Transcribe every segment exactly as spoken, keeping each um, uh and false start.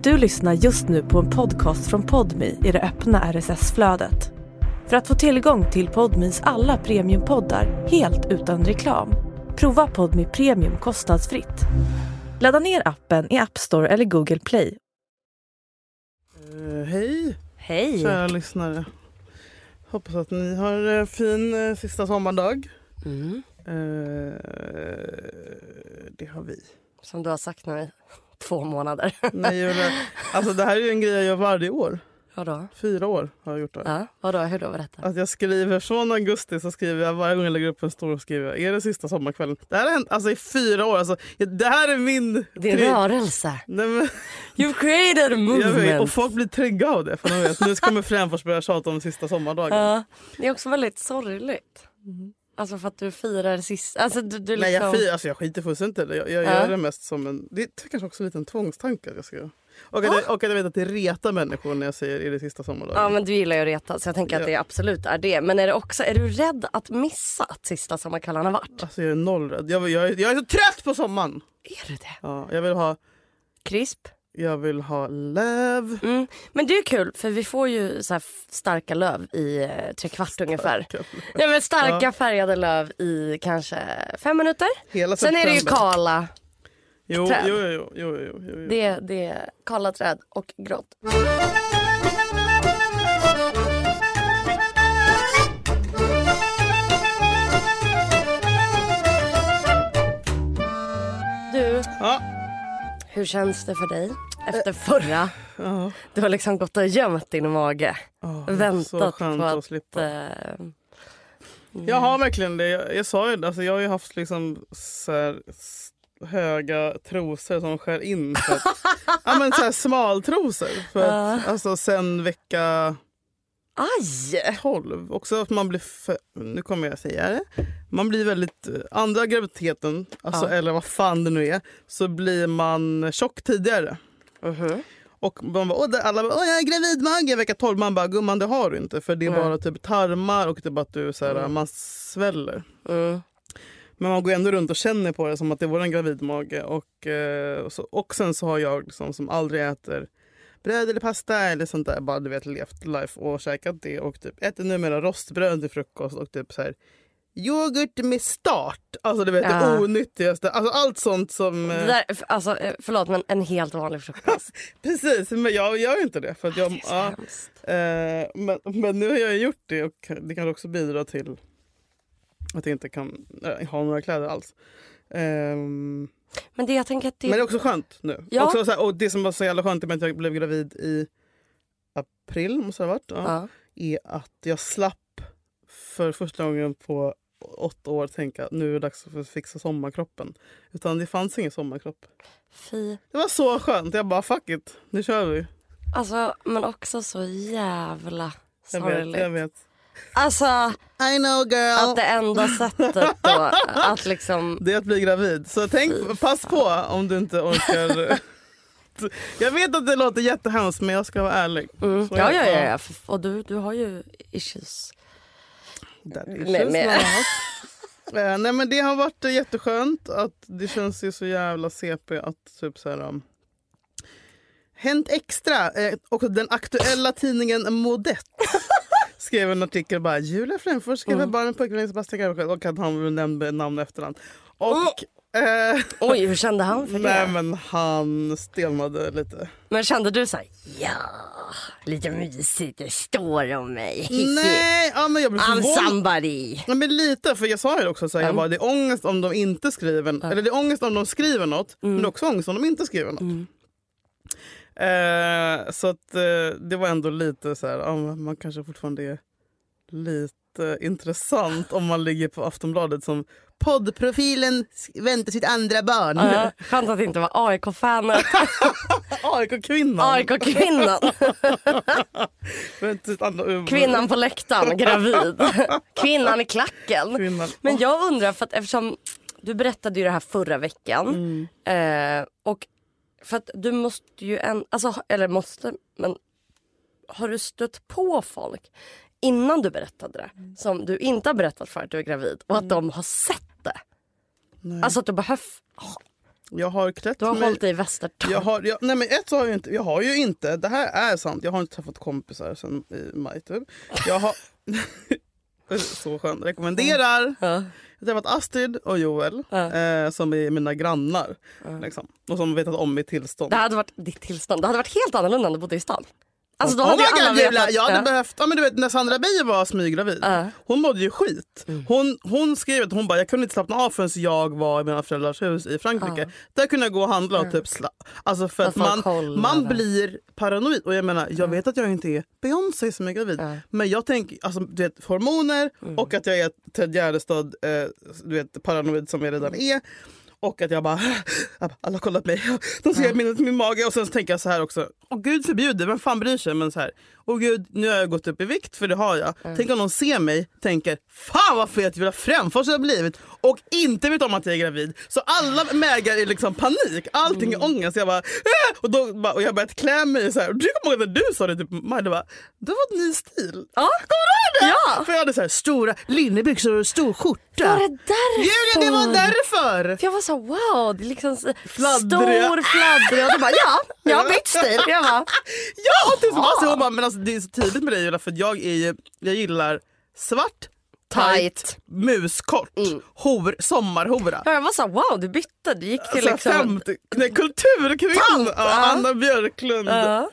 Du lyssnar just nu på en podcast från Podmi i det öppna R S S-flödet. För att få tillgång till Podmis alla premiumpoddar helt utan reklam, prova Podmi Premium kostnadsfritt. Ladda ner appen i App Store eller Google Play. Uh, hej! Hej! Kära lyssnare. Hoppas att ni har uh, fin uh, sista sommardag. Mm. Uh, det har vi. Som du har sagt nu i två månader. Nej, Julia, alltså det här är ju en grej jag gör varje år. Vadå? Fyra år har jag gjort det. Ja, vadå? Hur då? Berätta. Att jag skriver från augusti, så skriver jag varje gång jag lägger upp en stor och skriver jag, är det sista sommarkvällen? Det här har hänt alltså i fyra år. Alltså, det här är min... Din tri- rörelse. Nej, men... You've created a movement. Jag vet, och folk blir trygga av det. För de vet. Nu kommer Fränfors börja tjata om sista sommardagen. Ja, det är också väldigt sorgligt. Mm. Alltså för att du firar sist. Alltså du, du liksom... Nej, jag, fir, alltså jag skiter fullständigt i det. Jag, jag Ja. gör det mest som en... Det är kanske också en liten tvångstanke att jag ska göra. Och att, jag, och att jag vet att det retar människor när jag säger är det sista sommardagen. Ja, men du gillar ju att reta, så jag tänker Ja. att det absolut är det. Men är det också, är du rädd att missa att sista sommarkvällen har varit? Alltså jag är nollrädd. Jag, jag, jag är så trött på sommaren! Är du det? Ja, jag vill ha... Krisp? Jag vill ha löv. Mm. Men det är kul, för vi får ju så här f- starka löv i eh, tre kvart ungefär. Ja, men starka Ja. färgade löv i kanske fem minuter. Hela Sen är det ju september. kala. Jo, träd. jo, jo, jo, jo, jo, jo. Det, det är kala träd och grått. Du, Ja. hur känns det för dig efter förra? Ja. Du har liksom gått och gömt din mage. Oh, Väntat så skönt på att, att... slippa. eh, Jag har verkligen det. Jag, jag sa ju det. Alltså, jag har ju haft liksom så här, s- höga trosor som skär in. För att, ja, men så här smaltrosor. För att, alltså sen vecka Aj! tolv. Också att man blir, för, nu kommer jag säga det. Man blir väldigt, andra graviditeten, alltså, Ja. eller vad fan det nu är, så blir man tjock tidigare. Uh-huh. Och man bara, åh, det- alla bara, åh, jag är gravidmage vecka tolv. Man bara, gumman det har du inte. För det är Nej. bara typ tarmar och typ att du så här, Mm. man sväller. Mm. Men man går ändå runt och känner på det som att det var en gravidmage. Och, eh, och, så, och sen så har jag liksom, som aldrig äter bröd eller pasta eller sånt där. Bara du vet levt life och käkat det. Och typ äter numera rostbröd till frukost och typ så här yoghurt med start. Alltså du vet Ja. det onyttigaste. Alltså allt sånt som... Det Eh, där, alltså, eh, förlåt, men en helt vanlig frukost. precis, men jag gör inte det. För att jag, Det är så ja, hemskt. eh, men, men nu har jag gjort det och det kan också bidra till att jag inte kan äh, ha några kläder alls. Ehm, Men det jag tänker att det... Men det är också skönt nu. Ja. Också så här, och det som var så jävla skönt med att jag blev gravid i april, måste det ha varit, ja, Ja. är att jag slapp för första gången på åtta år tänka nu är det dags att fixa sommarkroppen. Utan det fanns ingen sommarkropp. Fy. Det var så skönt. Jag bara fuck it, nu kör vi. Alltså, men också så jävla Jag vet, sorgligt. jag vet. Alltså, I know girl. att det enda sättet då att liksom... Det är att bli gravid. Så tänk, Fy pass fan. på om du inte orkar. Jag vet att det låter jättehemskt men jag ska vara ärlig. Mm. Så Ja, jag- ja, ja, ja. Och du, du har ju issues. That Med- issues med- now. Eh, nej men det har varit jätteskönt att det känns ju så jävla C P att typ så här um, hänt extra eh, och den aktuella tidningen Modett skrev en artikel bara Julia Fränfors skrev Mm. barn med pojkvän Sebastian Garbarsjö och att han nämnde namn och efternamn. Och eh, Oj, hur kände han för nej det? men han stelnade lite. Men kände du så här, ja, lite mysigt, det står om mig. Nej, ja, men jag blev I'm förvånad. somebody. Ja, men lite, för jag sa ju också så här, jag Mm. bara, det är ångest om de inte skriver, eller det är ångest om de skriver något, men det är också ångest om de inte skriver något. Mm. Eh, så att eh, det var ändå lite så här, ja, man kanske fortfarande är lite intressant om man ligger på Aftonbladet som poddprofilen väntar sitt andra barn. Ja, skönt att det inte var A I K-fanet. A I K-kvinnan. A I K-kvinnan. Väntar sitt andra- Kvinnan på läktaren, gravid. Kvinnan i klacken. Kvinnan. Men jag undrar, för att eftersom du berättade ju det här förra veckan. Mm. Eh, och för att du måste ju en, alltså, eller måste, men har du stött på folk innan du berättade det Mm. som du inte har berättat för att du är gravid och att de har sett det? Nej. Alltså att du behöver... Jag har klätt Du har mig. hållit dig i västertorn. Jag har, jag, nej men ett så har jag inte, jag har ju inte, det här är sant, jag har inte träffat kompisar sen i maj typ. Jag har, så skönt, rekommenderar. Ja. Jag har träffat Astrid och Joel Ja. eh, som är mina grannar. Ja. Liksom, och som vetat om mitt tillstånd. Det hade varit ditt tillstånd. Det hade varit helt annorlunda om du bodde i stan. Alltså då Oh hade my ju alla God, Julia, vetat. jag hade Ja. behövt, ja, men du vet när Sandra Beijer var smyggravid, Ja. hon mådde ju skit. Hon, hon skrev att hon bara, jag kunde inte slappna av förrän jag var i mina föräldrars hus i Frankrike. Ja. Där kunde jag gå och handla och typ sla- alltså för Att att folk man, kollar. man blir paranoid. Och jag menar, jag vet att jag inte är Beyoncé som är gravid. Ja. Men jag tänker, alltså du vet hormoner och att jag är Ted Gärdestad, eh, du vet paranoid som jag redan är. Och att jag bara, alla har kollat på mig, de ser min, min mage. Och sen så tänker jag så här också, åh gud förbjuder, vem fan bryr sig? Men så här, åh gud, nu har jag gått upp i vikt, för det har jag. Mm. Tänk om någon ser mig, tänker, fan vad fet Julia Fränfors har blivit. Och inte vet om att jag är gravid. Så alla mägar är liksom panik, allting är ångest. Jag bara, äh! och, då, bara och jag började klä mig så här. Och du kommer ihåg när du sa det, typ, Majda bara, det var ett ny stil. Ja. Kommer du ihåg det? Ja. För jag hade så här stora linnebyxor och stor skjorta. Var det därför? Julia, det var därför! För jag var så wow, det är liksom så Fladdriga. stor fladdrig. Och du bara ja, jag har bytt stil. Jag bara, Ja, och typ som alltså, hon bara, men alltså, det är så tidigt med dig Julia, för jag, är, ju- jag gillar svart, tight, Tight. muskort, Mm. hor, sommarhora. ja, jag var så wow, du bytte. Du gick till Alltså, liksom... femtio, nej, kulturkvinna, ja, Anna Björklund. Ja.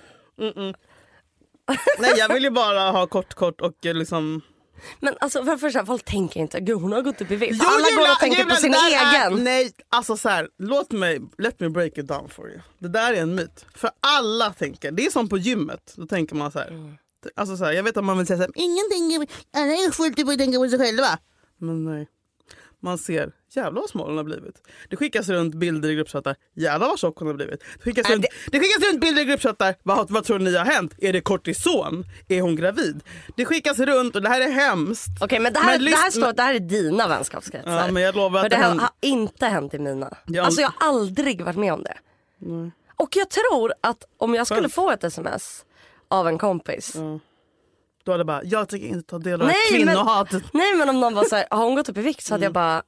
Nej, jag vill ju bara ha kort, kort och eh, liksom... Men alltså för första, folk tänker inte, gud hon har gått upp i vikt. Jo, Alla Julia, går och tänker Julia, på sin det där är- egen. Nej, alltså så här, låt mig, let me break it down for you. Det där är en myt. För alla tänker, det är som på gymmet. Då tänker man så här. Mm. Alltså så här, jag vet att man vill säga så här, ingenting, alla är fullt på att tänka på sig själva. Men nej. Man ser, jävlar vad smal hon har blivit. Det skickas runt bilder i gruppchattar, jävlar vad tjock hon har blivit. Det skickas, Äh, runt, det skickas runt bilder i gruppchattar, vad, vad tror ni har hänt? Är det kortison? Är hon gravid? Det skickas runt och det här är hemskt. Okej, men det här, Men det här lyssna- står att det här är dina vänskapskretsar. Ja, men jag lovar att För det det här händer- har inte hänt i mina. Jag- Alltså jag har aldrig varit med om det. Nej. Och jag tror att om jag skulle Skönt. få ett sms av en kompis. Ja. Då hade bara, jag tänker inte ta del av Nej, Nej, kvinnohatet. Nej, men om någon var så här, har hon gått upp i vikt, så hade jag bara,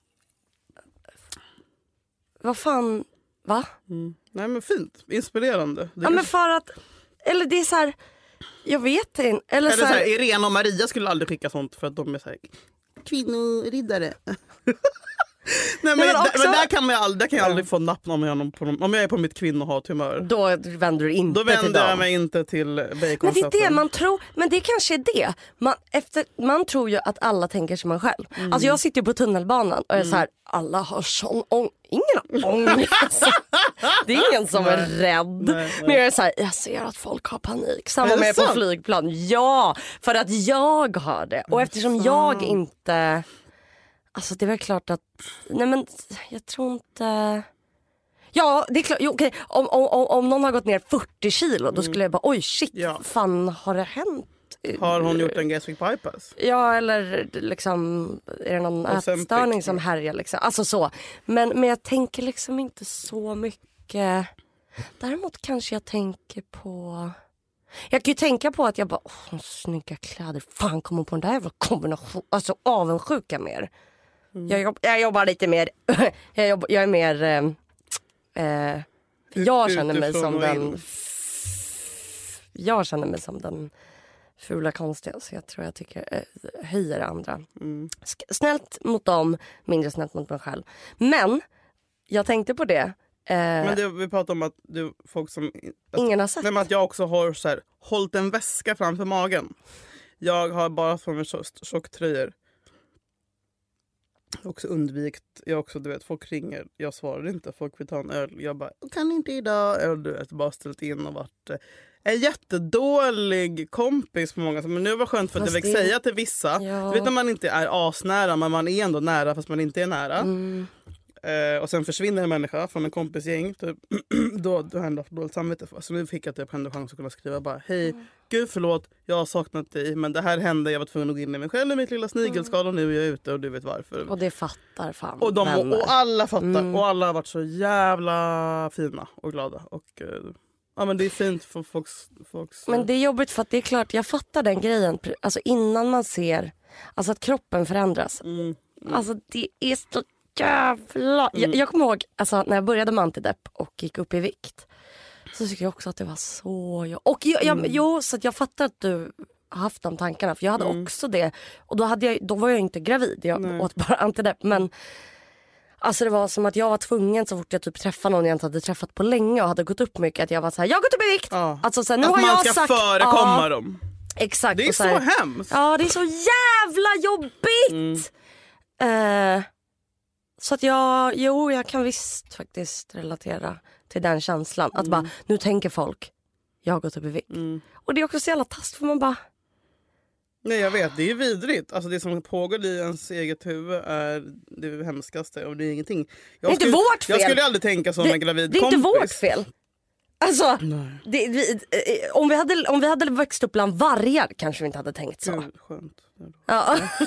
vad fan, va? Mm. Nej men fint, inspirerande. Det Ja, men för att, eller det är så här, jag vet inte. Eller, Eller så så här, här, Irene och Maria skulle aldrig skicka sånt för att de är så här, kvinnoriddare. Nej, men, men där, också- men där kan, man ju aldrig, där kan jag aldrig få napp om jag, är på, någon- om jag är på mitt kvinnohathumör. då vänder du inte Då till vänder dem. jag mig inte till Men det är baconsatten. det man tror, men det kanske är det. Man, efter, man tror ju att alla tänker som man själv. Mm. Alltså jag sitter ju på tunnelbanan och jag är så här, alla har sån ång... Ingen har ångest. Det är ingen som är rädd. Nej, nej. Men jag är så här, jag ser att folk har panik. Samma Är det med på sant? flygplan. Ja, för att jag har det. Och eftersom jag inte... Alltså det är väl klart att... Nej men jag tror inte... Ja, det är klart. Jo, okej. Om, om, om, om någon har gått ner fyrtio kilo, då skulle jag bara, oj shit, Ja. fan har det hänt? Har hon gjort en gastric bypass? Ja, eller liksom, är det någon Ozempic. ätstörning som härjar liksom? Alltså så. Men, men jag tänker liksom inte så mycket. Däremot kanske jag tänker på... Jag kan ju tänka på att jag bara, åh, snygga kläder. Fan, kommer hon på den där jävla kombination? Alltså avundsjuka mer. Mm. Jag, jobb, jag jobbar lite mer, jag, jobb, jag är mer... Eh, eh, jag känner mig Utifrån som och den... in. Jag känner mig som den fula konstiga. Så jag tror jag tycker eh, höjer andra. Mm. Sk- snällt mot dem, mindre snällt mot mig själv. Men jag tänkte på det. Eh, Men det, vi pratar om att det, folk som... Att, ingen har sett. nej, men att jag också har så här, hållit en väska framför magen. Jag har bara från mig tjock- tjocktröjor. Jag har också undvikit, jag också, du vet, folk ringer, jag svarar inte, folk vill ta en öl, jag bara, kan inte idag, eller du vet, bara ställt in och varit eh, en jättedålig kompis på många, men nu var skönt för att jag Fast fick det- säga till vissa, Ja. du vet när man inte är asnära, men man är ändå nära fast man inte är nära. Mm. Eh, och sen försvinner en människa från en kompisgäng, typ, då, då har jag haft dåligt samvete för. Så nu fick jag typ ändå chans att kunna skriva bara, hej, Mm. gud förlåt, jag har saknat dig, men det här hände, jag var tvungen att gå in i mig själv i mitt lilla snigelskal och nu är jag ute och du vet varför. Och det fattar fan Och, de, vänner. och alla fattar, Mm. och alla har varit så jävla fina och glada. Och, eh, ja, men det är fint för folks... folks Men det är jobbigt för att det är klart, jag fattar den grejen. Alltså innan man ser, alltså att kroppen förändras. mm, Alltså det är så jävla... Mm. Jag, jag kommer ihåg alltså, när jag började med antidepp och gick upp i vikt. Så tycker jag också att det var så... Jag, och jag, jag, mm. jo, så att jag fattar att du har haft de tankarna. För jag hade mm. också det. Och då, hade jag, då var jag inte gravid. Jag Nej. åt bara antidepp. Men alltså det var som att jag var tvungen så fort jag typ träffade någon jag inte hade träffat på länge och hade gått upp mycket. Att jag var så här, jag har gått upp i vikt. Ja. Alltså, så här, nu att har man jag ska sagt, förekomma ja, dem. Exakt. Det är så, så här, hemskt. Ja, det är så jävla jobbigt. Mm. Eh, så att jag, jo, jag kan visst faktiskt relatera till den känslan. Mm. Att bara, nu tänker folk, jag har gått upp i vikt. Mm. Och det är också så jävla tast för man bara... Nej, jag vet, det är vidrigt. Alltså det som pågår i ens eget huvud är det hemskaste och det är ingenting. Jag det är skulle, inte vårt fel. Jag skulle aldrig tänka som det, en gravid det är kompis. inte vårt fel. Alltså, det, vi, om, vi hade, om vi hade växt upp bland vargar kanske vi inte hade tänkt så. Mm, skönt. Ja.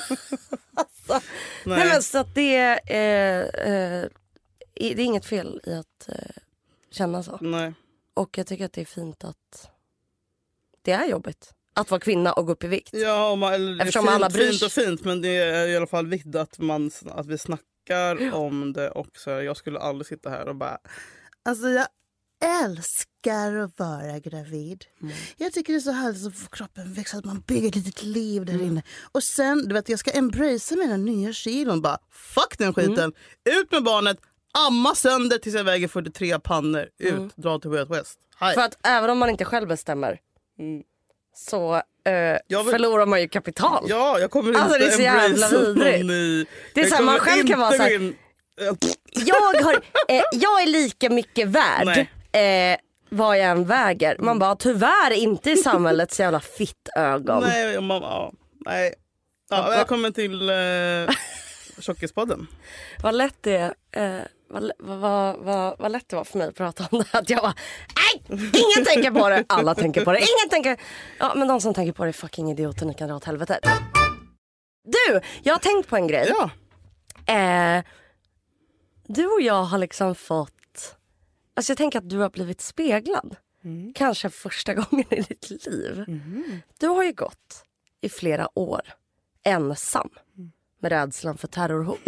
alltså, nej. nej men så att det är, eh, eh, det är inget fel i att eh, känna så. Nej. Och jag tycker att det är fint att det är jobbigt att vara kvinna och gå upp i vikt. Ja, och man, eller, eftersom fint, alla bryr fint och fint, men det är i alla fall viktigt att, man, att vi snackar ja. om det också. Jag skulle aldrig sitta här och bara... Alltså jag älskar att vara gravid. Mm. Jag tycker det är så härligt att få kroppen växa, att man bygger ett litet liv där mm. inne. Och sen, du vet, jag ska embrace mina nya kilon. Bara, fuck den skiten. Mm. Ut med barnet, amma sönder tills jag väger fyrtiotre pannor. Ut, mm. dra till Way Out West. Hi. För att även om man inte själv bestämmer mm. så eh, vill... förlorar man ju kapital. Ja, jag kommer inte alltså, det är så jävla vidrigt. Det är så här, man själv kan vara så här, in... jag, har, eh, jag är lika mycket värd eh, vad jag än väger. Man bara, tyvärr inte i samhällets jävla fitt ögon. Nej, mamma, nej. Ja, välkommen till eh, Tjockispodden. Vad lätt det är. Eh, vad, vad, vad, vad lätt det var för mig att prata om det. Att jag bara, nej, ingen tänker på det. Alla tänker på det. Ingen tänker. Ja, men de som tänker på det är fucking idioter. Ni kan dra åt helvetet. Du, jag har tänkt på en grej. Ja. Eh, du och jag har liksom fått... Alltså jag tänker att du har blivit speglad. Mm. Kanske första gången i ditt liv. Mm. Du har ju gått i flera år ensam. Med rädslan för terrorhot.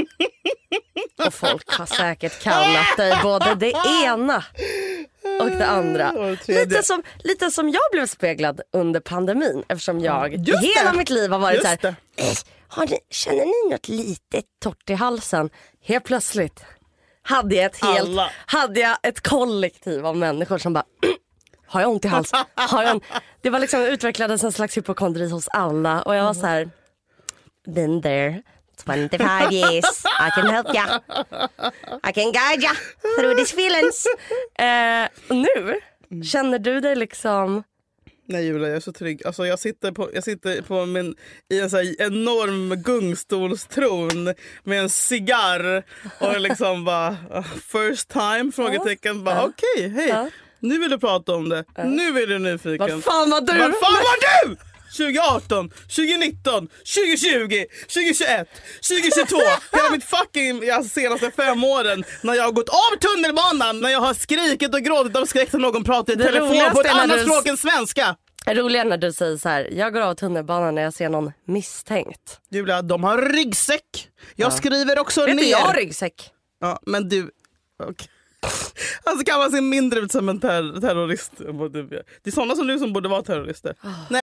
Och folk har säkert kallat dig både det ena och det andra. Lite som, lite som jag blev speglad under pandemin. Eftersom jag hela mitt liv har varit så här... Har ni, känner ni något litet torrt i halsen? Helt plötsligt hade jag ett helt Alla. hade jag ett kollektiv av människor som bara har jag ont i halsen? Har jag en... Det var liksom utvecklades en slags hypokondri hos alla och jag var så här, been there twenty-five years, I can help ya, I can guide ya through these feelings. Eh, och nu känner du dig liksom... Nej Julia, jag är så trygg. Alltså jag sitter på, jag sitter på min, i en så här enorm gungstolstron med en cigarr och liksom bara first time frågetecken. Bara okej, okay, hej. Ja. Nu vill du prata om det. Ja. Nu är du nyfiken. Vad fan var du? Vad fan var du? tjugo arton, tjugo nitton, tjugo tjugo, tjugo tjugoett, tjugo tjugotvå. Hela mitt fucking alltså, senaste fem åren när jag har gått av tunnelbanan, när jag har skrikit och gråtit av skräck när någon pratar i telefon på ett annat du... språk än svenska. Det roliga när du säger så här, jag går av tunnelbanan när jag ser någon misstänkt. Julia, de har ryggsäck. Jag ja. skriver också ner. Vet du, jag har ryggsäck. Ja, men du... Okay. Alltså kan man se mindre ut som en ter- terrorist. Det är sådana som du som borde vara terrorister. Oh. Nej.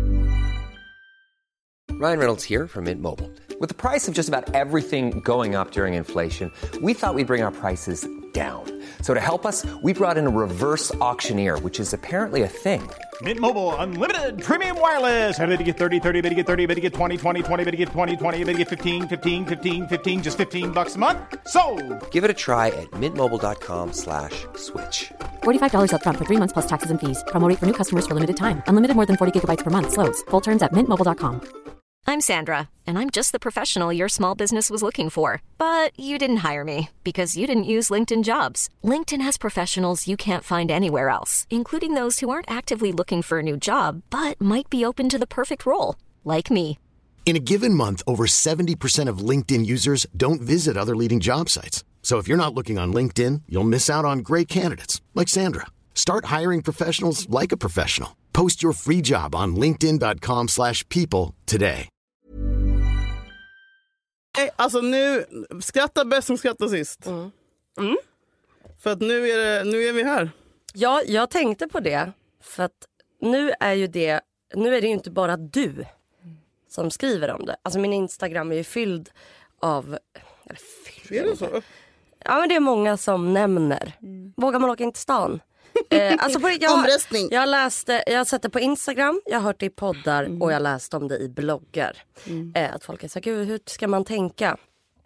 Ryan Reynolds here from Mint Mobile. With the price of just about everything going up during inflation, we thought we'd bring our prices down. So to help us, we brought in a reverse auctioneer, which is apparently a thing. Mint Mobile Unlimited Premium Wireless. How to get thirty, thirty, how to get thirty, how to get twenty, twenty, twenty, how to get twenty, twenty, how to get fifteen, fifteen, fifteen, fifteen, just fifteen bucks a month? Sold! Give it a try at mintmobile.com slash switch. forty-five dollars up front for three months plus taxes and fees. Promo rate for new customers for limited time. Unlimited more than forty gigabytes per month. Slows full terms at mint mobile dot com. I'm Sandra, and I'm just the professional your small business was looking for. But you didn't hire me because you didn't use LinkedIn Jobs. LinkedIn has professionals you can't find anywhere else, including those who aren't actively looking for a new job, but might be open to the perfect role, like me. In a given month, over seventy percent of LinkedIn users don't visit other leading job sites. So if you're not looking on LinkedIn, you'll miss out on great candidates, like Sandra. Start hiring professionals like a professional. Post your free job on linkedin dot com slash people today. Alltså nu, skratta bäst som skrattar sist. Mm. Mm. För att nu är, det, nu är vi här. Ja, jag tänkte på det. För att nu är ju det, nu är det ju inte bara du som skriver om det. Alltså min Instagram är ju fylld av... Eller fylld, är det så? Ja, men det är många som nämner. Mm. Vågar man åka in till stan? eh, alltså på, jag, Omröstning. Jag läste, jag har sett det på Instagram, jag har hört det i poddar mm. och jag läste om det i bloggar. Mm. Eh, att folk är så här, gud, hur ska man tänka?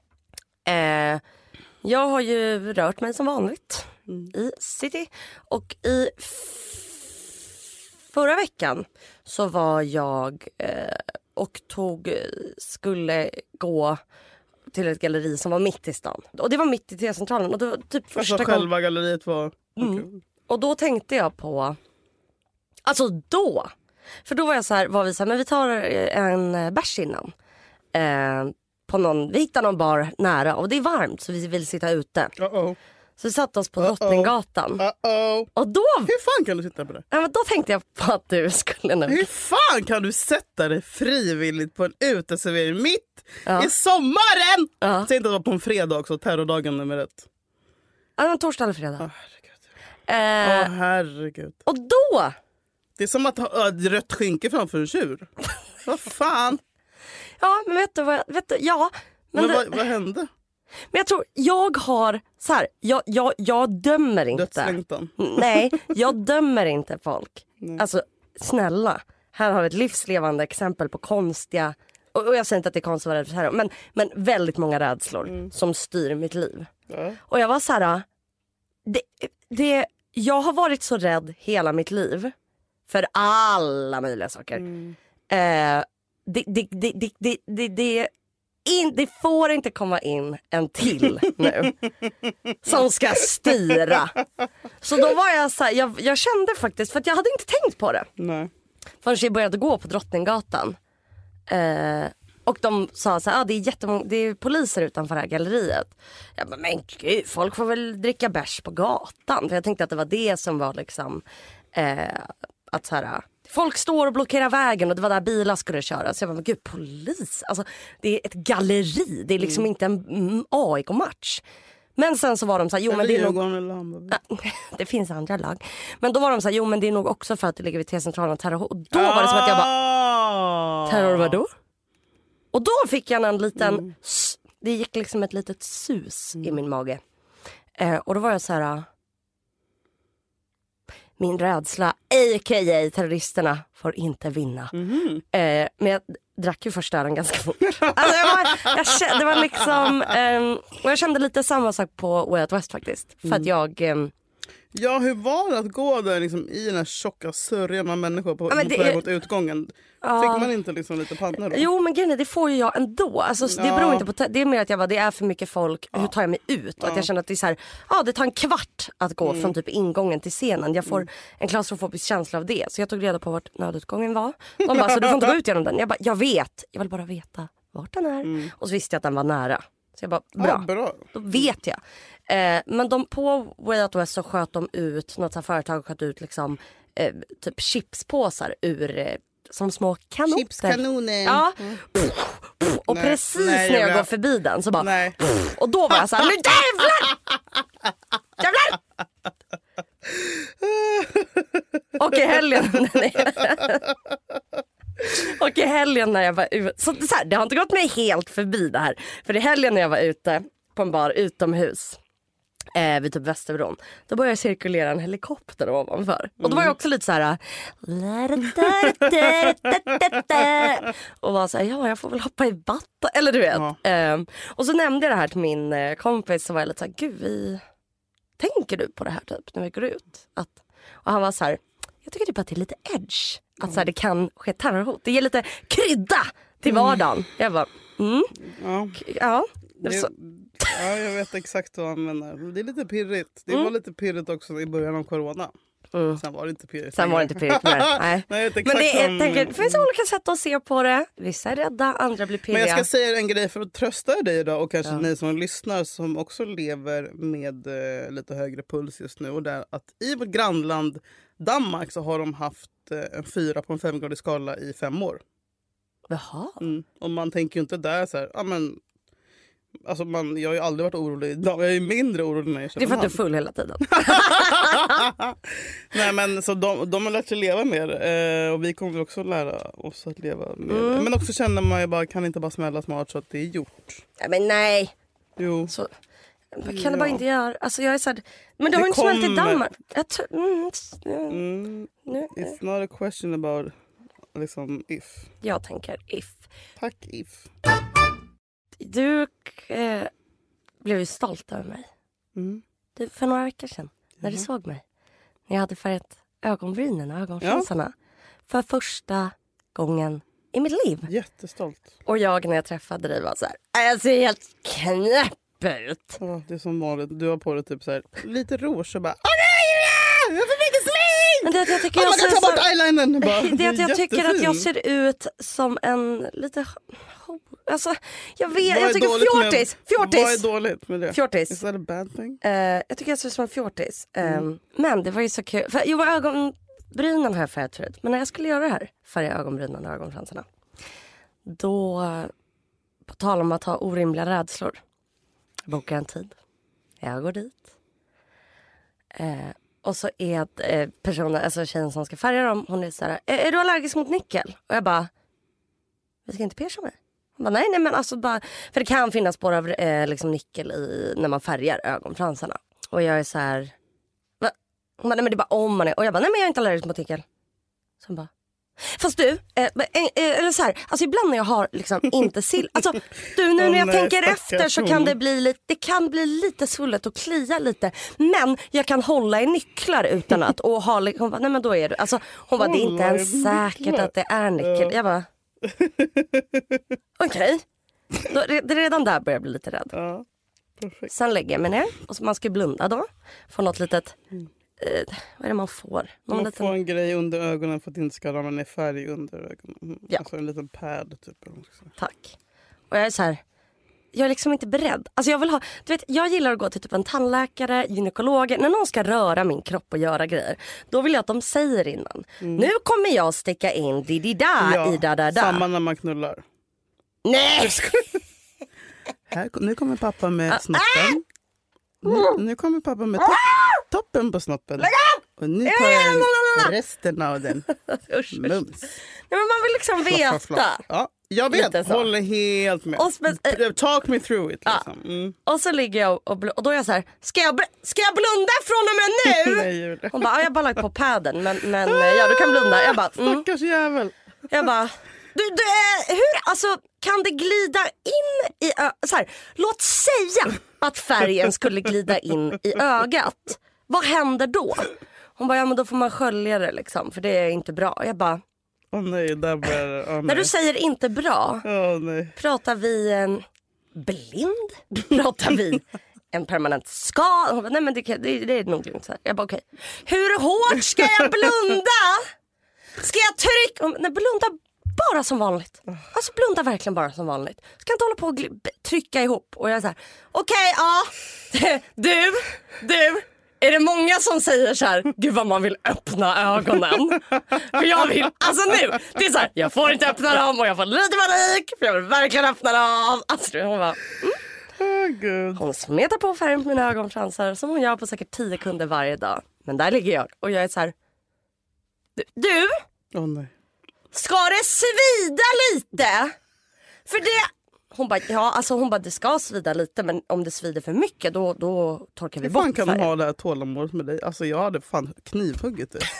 Eh, jag har ju rört mig som vanligt mm. i city. Och i f- förra veckan så var jag eh, och tog, skulle gå till ett galleri som var mitt i stan. Och det var mitt i T-centralen. Och det var typ första alltså själva kom... galleriet var... Mm. Okay. Och då tänkte jag på... Alltså då! För då var jag så här, var vi så här, men vi tar en bärs innan. Eh, på någon, vi hittar någon bar nära och det är varmt så vi vill sitta ute. Uh-oh. Så vi satt oss på Drottninggatan. Uh-oh. Och då... Hur fan kan du sitta på det? Ja, men då tänkte jag på att du skulle nog... Hur fan kan du sätta dig frivilligt på en uteservering mitt ja. i sommaren? Ja. Säg inte att det var på en fredag också, terrordagen nummer ett. Ja, det var torsdag eller fredag. Åh, herregud. Eh, Åh, herregud. Och då... Det är som att ha ett rött skynke framför en tjur. Vad fan? Ja, men vet du vad... Vet du, ja, men men vad, det, vad hände? Men jag tror, jag har... Så här, jag, jag, jag dömer inte. Dödslängtan. Nej, jag dömer inte folk. Nej. Alltså, snälla. Här har vi ett livslevande exempel på konstiga... Och, och jag säger inte att det är konstigt att vara rädd för terror, men, men väldigt många rädslor mm. som styr mitt liv. Ja. Och jag var så här... Det, det, jag har varit så rädd hela mitt liv. För alla möjliga saker. Mm. Eh, det, det, det, det, det, det, det, in, det får inte komma in en till nu. Som ska styra. Så då var jag så här, jag, jag kände faktiskt, för att jag hade inte tänkt på det. Nej. Förrän jag började gå på Drottninggatan. Eh, och de sa så här, ah, det är jättemånga, det är poliser utanför det här galleriet. Jag bara, men gud, folk får väl dricka bärs på gatan. För jag tänkte att det var det som var liksom, eh, att så här, folk står och blockerar vägen och det var där bilar skulle köra. Så jag bara, men gud, polis, alltså det är ett galleri, det är liksom mm. inte en mm, A I K-match. Men sen så var de så här, jo men det är nog... Det finns andra lag. Men då var de så här, jo men det är nog också för att det ligger vid T-centralen och terror. Och då var det som att jag bara, terror vadå? Och då fick jag en liten, mm. det gick liksom ett litet sus mm. i min mage. Eh, och då var jag så här, min rädsla, a k a terroristerna, får inte vinna. Mm. Eh, men jag drack ju första ölen ganska fort. Alltså jag var, jag kände, det var liksom, eh, och jag kände lite samma sak på Way Out West faktiskt. För mm. att jag... Eh, ja, hur var det att gå där liksom, i den här tjocka sörjan med människor på, ja, på väg mot utgången? Ja. Fick man inte liksom lite panna då? Jo, men grejen är, det får ju jag ändå. Alltså, ja. Det beror inte på, det är mer att jag bara, det är för mycket folk. Ja. Hur tar jag mig ut? Ja. Att jag känner att det är så här, ja, det tar en kvart att gå mm. från typ ingången till scenen. Jag får mm. en klaustrofobisk känsla av det. Så jag tog reda på vart nödutgången var. De bara, så du får inte gå ut genom den. Jag bara, jag vet. Jag vill bara veta vart den är. Mm. Och så visste jag att den var nära. Så jag bara, bra. Ja, bra. Då vet jag. Eh, men de på Way Out West så sköt de ut, något så här företag sköt ut liksom eh, typ chipspåsar ur eh, som små kanoner. Chipskanoner. Ja. Mm. Pff, pff, och nej, precis nej, när jag, jag går förbi den så bara nej. Pff, och då var jag så här, men jävlar! Jävlar! Och i helgen Och i helgen när jag var ute, så, så här, det har inte gått mig helt förbi det här. För i helgen när jag var ute på en bar utomhus eh, vid typ Västerbron, då började jag cirkulera en helikopter ovanför. Mm. Och då var jag också lite så här och var så här, ja jag får väl hoppa i vatten, eller du vet. Ja. Eh, och så nämnde jag det här till min eh, kompis, så var jag lite så här, gud vi... tänker du på det här typ när vi går ut? Att... Och han var så här, jag tycker typ att det är lite edge. Att så här, det kan ske terrorhot. Det ger lite krydda till vardagen. Mm. Jag bara, mm. Ja. Ja. Det, ja, jag vet exakt vad han menar. Det är lite pirrigt. Det mm. var lite pirrigt också i början av corona. Mm. Sen var det inte pirrigt. Sen var det inte pirrigt mer. Nej. Nej, men det, är, som... tänker, det finns olika sätt att se på det. Vissa är rädda, andra blir pirriga. Men jag ska säga en grej för att trösta dig idag. Och kanske ja. ni som lyssnar som också lever med eh, lite högre puls just nu. Och där att i vårt grannland Danmark så har de haft eh, en fyra på en femgradig skala i fem år. Jaha. Mm. Och man tänker ju inte där så här, ja men Alltså man, jag har ju aldrig varit orolig. Jag är ju mindre orolig när jag Det är för att du är full hela tiden. Nej, men så de, de har lärt sig leva mer. Eh, och vi kommer också lära oss att leva mer. Mm. Men också känner man ju bara, kan inte bara smälla smart så att det är gjort. Ja, men nej. Jo. Så, kan Ja. det bara inte göra. Alltså jag är så här, men du Det har ju inte smält i kommer. Danmark. Jag tror... Mm, Mm, nu, it's not a question about liksom if. jag tänker if. Tack if. Du eh, blev ju stolt över mig. Mm. Du, för några veckor sedan, när du Mhm. såg mig. När jag hade färgat ögonbrynen och ögonfransarna. För första gången i mitt liv. Jättestolt. Och jag när jag träffade dig var så här, jag ser helt knäpp ut. Ja, det är som vanligt. Du har på dig typ så här, lite rouge och bara åh nej, jag har för mycket smink! Men det är att jag tycker Oh jag my God, ser ta bort så... eyelinern! Bara, Det är att jag tycker att jag jättefin. ser ut som en lite... Alltså, jag vet, Vad är jag tycker dåligt med- fjortis. Vad är Fjortis. dåligt med det? Fjortis. Is that a bad thing? Eh, jag tycker jag ser ut som en fjortis. Eh, Mm. Men det var ju så kul. För, jo, ögonbrynen har jag färgat förut. Men när jag skulle göra det här, färga ögonbrynen och ögonfransarna. Då, på tal om att ha orimliga rädslor. Jag bokar en tid. Jag går dit. Eh, och så är eh, personen, alltså tjejen som ska färga dem, hon är så här, är, är du allergisk mot nickel? Och jag bara, vi ska inte pierca mig. Hon bara, nej, nej, men alltså bara, för det kan finnas spår av eh, liksom nickel i, när man färgar ögonfransarna. Och jag är så här, va? Hon bara, nej men det är bara om man är, och jag bara, nej men jag är inte allergisk mot nickel. Så hon bara, fast du, eh, eh, eller så här, alltså ibland när jag har liksom inte sill, alltså du nu Åh, när jag nej, tänker stackars efter så hon. kan det bli lite, det kan bli lite svullet och klia lite, men jag kan hålla i nycklar utan att, och ha, hon bara, nej men då är det, alltså hon bara, det är inte Hålla i ens nycklar. säkert att det är nickel. Jag bara, okej. Okay. Redan där börjar jag bli lite rädd. Ja, perfekt. Sen lägger jag mig ner och så man ska blunda då. Få något litet, eh, vad är det man får? Någon Man liten... får en grej under ögonen för att det inte ska ramla ner färg under ögonen. Mm. Ja. Alltså en liten pad typ. Tack. Och jag är så här, jag är liksom inte beredd. Alltså jag vill ha, du vet, jag gillar att gå till typ en tandläkare, gynekologer. När någon ska röra min kropp och göra grejer, då vill jag att de säger innan. Mm. Nu kommer jag sticka in di-di-da Ja, i da-da-da. samma när man knullar. Nej! Här, nu kommer pappa med snoppen. Nu, nu kommer pappa med topp, toppen på snoppen. Och nu tar jag resten av den. Usch, usch. Mums. Nej, men man vill liksom Fluff, fluff, fluff. veta. Ja, jag vet, Lite så. håller helt med. Och spe- Talk me through it. Liksom. Mm. Och så ligger jag och, bl- och då är jag så här, ska jag, bl- ska jag blunda från och med nu? Nej, Julia. Hon bara, jag har bara lagt på padden, men, men ja, du kan blunda. Jag bara, mm. Stackars jävel. Jag bara, du, du, eh, hur, alltså kan det glida in i ö- så här, låt säga att färgen skulle glida in i ögat. Vad händer då? Hon bara, ja men då får man skölja det liksom, för det är inte bra. Jag bara, Åh oh, nej, där börjar oh, när du säger inte bra, oh, nej. pratar vi eh, blind? Pratar vi en permanent skada? Hon bara, nej men det, det, det är nog lugnt så här. Jag bara, okej. Hur hårt ska jag blunda? Ska jag trycka? Hon bara, nej, blunda bara som vanligt. Alltså blunda verkligen bara som vanligt. Ska inte hålla på och gl- b- trycka ihop. Och jag är så här, okej, ja. Du, du. Är det många som säger så här, gud vad man vill öppna ögonen? För jag vill, alltså nu, det är så här, jag får inte öppna dem och jag får lite panik. För jag vill verkligen öppna dem. Alltså hon bara, mm. Oh, Gud. Hon smetar på färgen på mina ögonfransar som hon gör på säkert tio kunder varje dag. Men där ligger jag och jag är så här, du, du Oh, nej. ska det svida lite? För det... Hon bara, ja alltså hon bara, det ska svida lite, men om det svider för mycket då, då torkar vi Hur bort fan kan färgen. de ha det här tålamodet med dig? Alltså jag hade fan knivhugget det.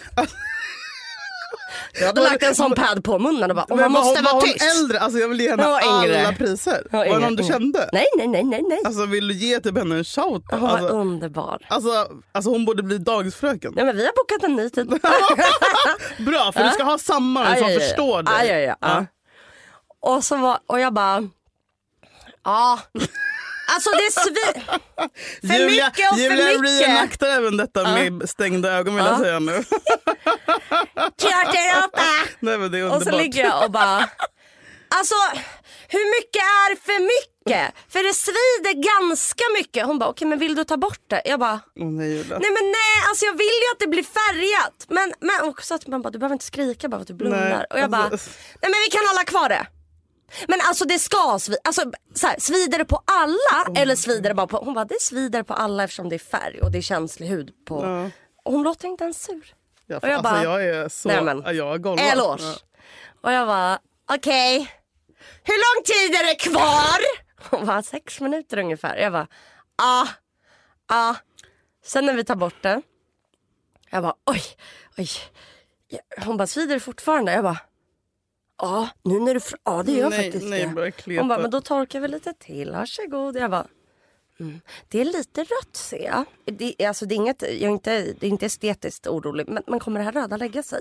Jag hade lagt en sån pad på munnen och bara, och man Men var måste hon- vara var hon tyst. äldre? Alltså jag vill ge henne Hon var yngre. alla priser. Hon Var det någon du yngre. kände? Nej, nej, nej, nej, nej. Alltså vill du ge typ henne en shout? Hon var Alltså, underbar. alltså, alltså hon borde bli dagisfröken. Nej men vi har bokat en ny tid. Bra, för du ska ha samma som Aj, aj, aj. förstår dig. Aj, aj, aj. Ja. Och så var, och jag bara, ja. Alltså det är svi... För Julia, mycket och Julia för mycket. reenaktar även detta med stängda ögon vill jag Ja. säga nu. Klart är det uppe. Nej, men det är Och underbart. så ligger jag och bara, alltså hur mycket är för mycket? För det svider ganska mycket. Hon bara, okej men vill du ta bort det? Jag bara, Åh, nej, Julia. nej men nej, alltså jag vill ju att det blir färgat. Men, men också att man bara, du behöver inte skrika bara för att du blundar. Nej, och jag bara, alltså- nej men vi kan hålla kvar det. Men alltså det ska svida, alltså, så här, svider det på alla oh. eller svider det bara på, hon bara det svider på alla eftersom det är färg och det är känslig hud på. Ja. Och hon låter inte ens sur. Ja, och jag alltså, bara, jag är så, nej, men, jag är golvad. Eloge. Ja. Och jag bara, okej, okay. Hur lång tid är det kvar? Hon bara, sex minuter ungefär. Jag bara, ah, ah. Sen när vi tar bort det, jag bara, oj, oj. Hon bara, svider det fortfarande? Jag bara, ja, nu när du... Ja, det gör nej, faktiskt nej, det. Hon bara, men då torkar vi lite till. Varsågod. Jag bara, mm. Det är lite rött, ser jag. Det, alltså, det, är inget, jag är inte, det är inte estetiskt orolig. Men, men kommer det här röda lägga sig?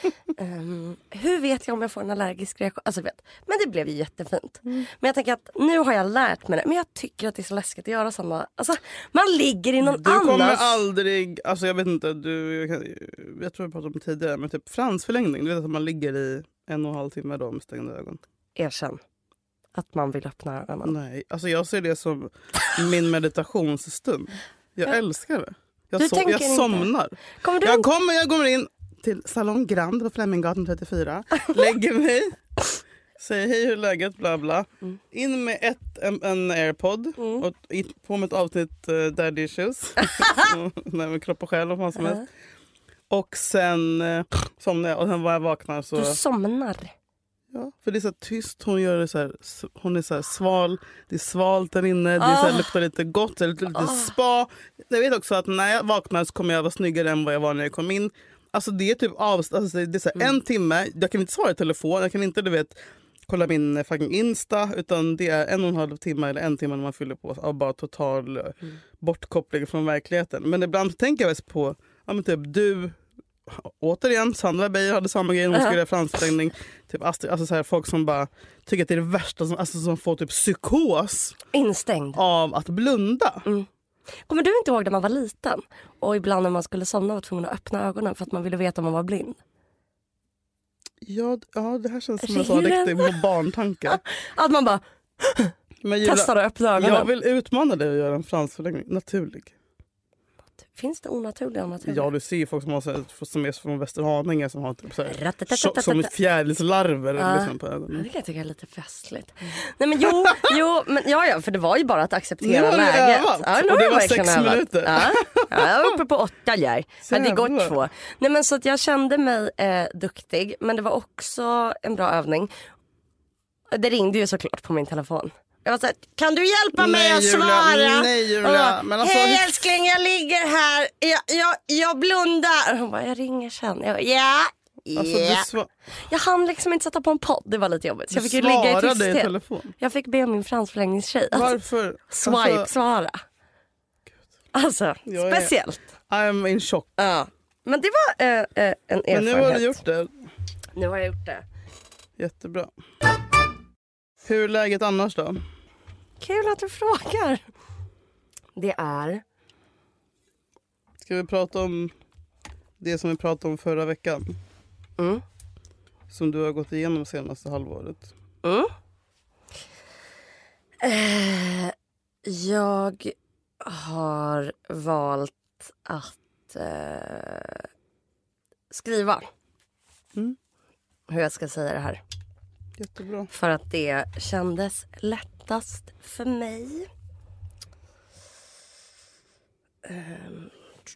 um, hur vet jag om jag får en allergisk reaktion? Alltså, vet. Men det blev ju jättefint. Mm. Men jag tänker att nu har jag lärt mig det. Men jag tycker att det är så läskigt att göra sådana... Alltså, man ligger i någon du annans... Du kommer aldrig... Alltså, jag vet inte. Du, jag, jag tror jag pratade om det tidigare. Men typ fransförlängning. Du vet att man ligger i... En och en halv timme då med stängda ögon. Erkänn att man vill öppna ögonen. Nej, alltså jag ser det som min meditationsstund. Jag ja. älskar det. Jag, so- jag somnar. Kommer du jag, in? kommer, jag kommer in till Salong Grand på Fleminggatan trettiofyra. Lägger mig. Säger hej, hur är läget? Bla bla. Mm. In med ett, en, en AirPod. Mm. Och på med ett avsnitt uh, Daddy Issues. Nej, med kropp och själ och vad som helst. Och sen uh, somnar jag. Och sen var jag vaknar så... Du somnar? Ja, för det är så tyst. Hon gör det så här, hon är så här sval. Det är svalt där inne. Det är så här, luktar lite gott. Det luktar lite oh. spa. Jag vet också att när jag vaknar så kommer jag vara snyggare än vad jag var när jag kom in. Alltså det är typ av, alltså det är så här, mm. en timme. Jag kan inte svara i telefon. Jag kan inte, du vet, kolla min fucking Insta. Utan det är en och en halv timme eller en timme när man fyller på av bara total mm. bortkoppling från verkligheten. Men ibland tänker jag på, ja men typ du... Återigen, Sandra Beijer hade samma grej. Hon skulle göra fransförlängning. Typ Astrid, alltså så här, folk som bara tycker att det är det värsta som, alltså, som får typ psykos. Instängd. Av att blunda. Mm. Kommer du inte ihåg när man var liten? Och ibland när man skulle somna var tvungen att öppna ögonen för att man ville veta om man var blind. Ja, ja det här känns som en sån riktig barntanke. Att man bara Men testar att öppna ögonen. Jag vill utmana dig att göra en fransförlängning. Naturlig. Finns det onaturliga och naturliga? Ja, du ser folk som, har, som är från Västerhaninge som har typ så här, som fjärilslarver ja. liksom på ögonen. Det kan jag tycka är lite festligt. Mm. Nej men jo, jo men, ja, ja, för det var ju bara att acceptera nu läget. Ja, nu och det var sex övat. minuter. Ja. Ja, jag var uppe på åtta där. Hade gått två. Nej men så att jag kände mig eh, duktig, men det var också en bra övning. Det ringde ju såklart på min telefon. Jag var så här, kan du hjälpa mig nej, att Julia, svara? Nej, Julia. Men alltså, hej älskling, jag ligger här. Jag, jag, jag blundar. Hon bara, jag ringer sen. Jag bara, ja. Alltså, yeah. svar- jag hann liksom inte sätta på en podd. Det var lite jobbigt. Så jag fick ju ligga i tysthet. I telefon. Jag fick be min fransförlängningstjej. Alltså, varför? Swipe, alltså, svara. Alltså, jag speciellt. Är, I'm in shock. Ja. Men det var äh, äh, en erfarenhet. Men nu har du gjort det. Nu har jag gjort det. Jättebra. Hur är läget annars då? Kul att du frågar. Det är... Ska vi prata om det som vi pratade om förra veckan? Mm. Som du har gått igenom senaste halvåret. Mm. Eh, jag har valt att eh, skriva. Mm. Hur jag ska säga det här. Jättebra. För att det kändes lättast för mig. Um.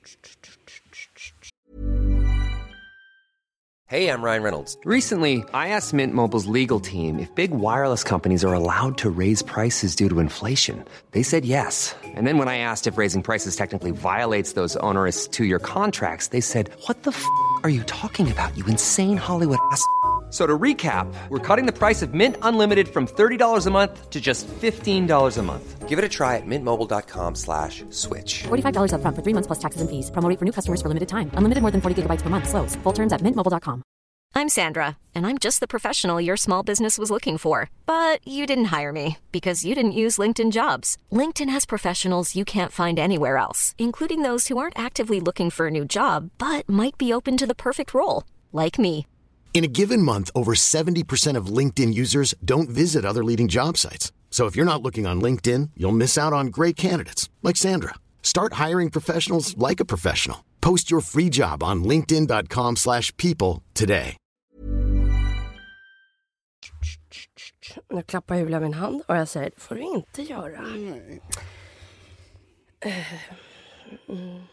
Hey, I'm Ryan Reynolds. Recently, I asked Mint Mobile's legal team if big wireless companies are allowed to raise prices due to inflation. They said yes. And then when I asked if raising prices technically violates those onerous two-year contracts, they said, what the f*** are you talking about, you insane Hollywood ass f- So to recap, we're cutting the price of Mint Unlimited from thirty dollars a month to just fifteen dollars a month. Give it a try at mintmobile.com slash switch. forty-five dollars up front for three months plus taxes and fees. Promo rate for new customers for limited time. Unlimited more than forty gigabytes per month. Slows full terms at mint mobile dot com. I'm Sandra, and I'm just the professional your small business was looking for. But you didn't hire me because you didn't use LinkedIn Jobs. LinkedIn has professionals you can't find anywhere else, including those who aren't actively looking for a new job, but might be open to the perfect role, like me. In a given month, over seventy percent of LinkedIn users don't visit other leading job sites. So if you're not looking on LinkedIn, you'll miss out on great candidates like Sandra. Start hiring professionals like a professional. Post your free job on linkedin dot com slash people today. Nu klappar Julia min hand och jag säger, det får du inte göra. Nej. Uh, mm.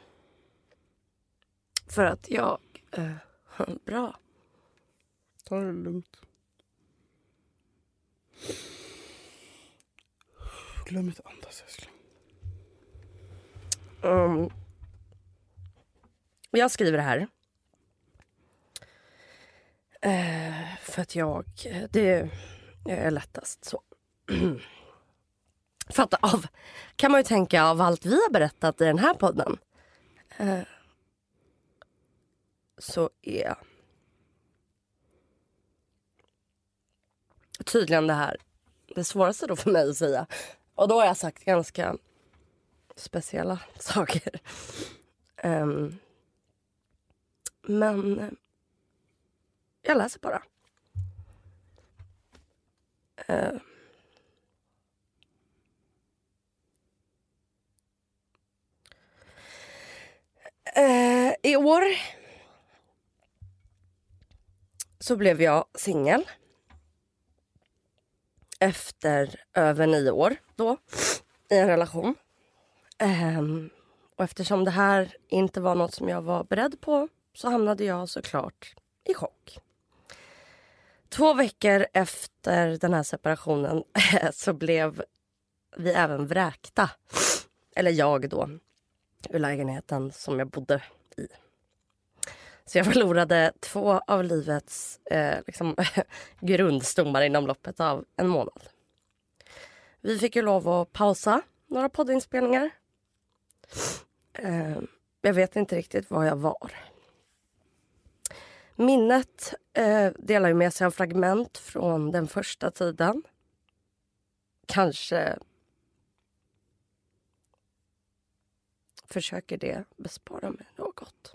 För att jag... Uh, bra. Ta det lugnt. Glöm inte andas, älskling. Um, jag skriver det här. Uh, för att jag... Det är lättast så. För att av... Kan man ju tänka av allt vi har berättat i den här podden. Uh, så är... Tydligen det här det svåraste då för mig att säga. Och då har jag sagt ganska speciella saker. Um, men jag läser bara. Uh, uh, I år så blev jag singel. Efter över nio år då i en relation. Um, och eftersom det här inte var något som jag var beredd på så hamnade jag såklart i chock. Två veckor efter den här separationen så blev vi även vräkta. Eller jag då. Ur lägenheten som jag bodde i. Så jag förlorade två av livets eh, liksom, grundstommar inom loppet av en månad. Vi fick ju lov att pausa några poddinspelningar. Eh, jag vet inte riktigt var jag var. Minnet eh, delar ju med sig av fragment från den första tiden. Kanske försöker det bespara mig något.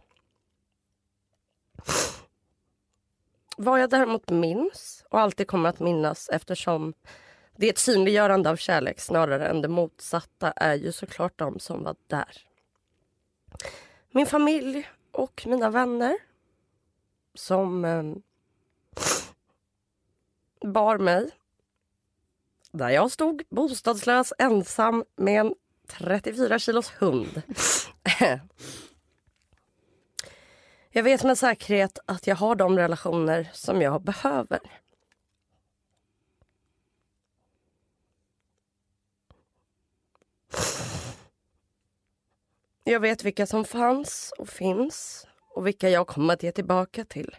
Vad jag däremot minns och alltid kommer att minnas eftersom det är ett synliggörande av kärlek snarare än det motsatta är ju såklart de som var där. Min familj och mina vänner som eh, bar mig där jag stod bostadslös ensam med en trettiofyra kilos hund. Jag vet med säkerhet att jag har de relationer som jag behöver. Jag vet vilka som fanns och finns och vilka jag kommer att ge tillbaka till.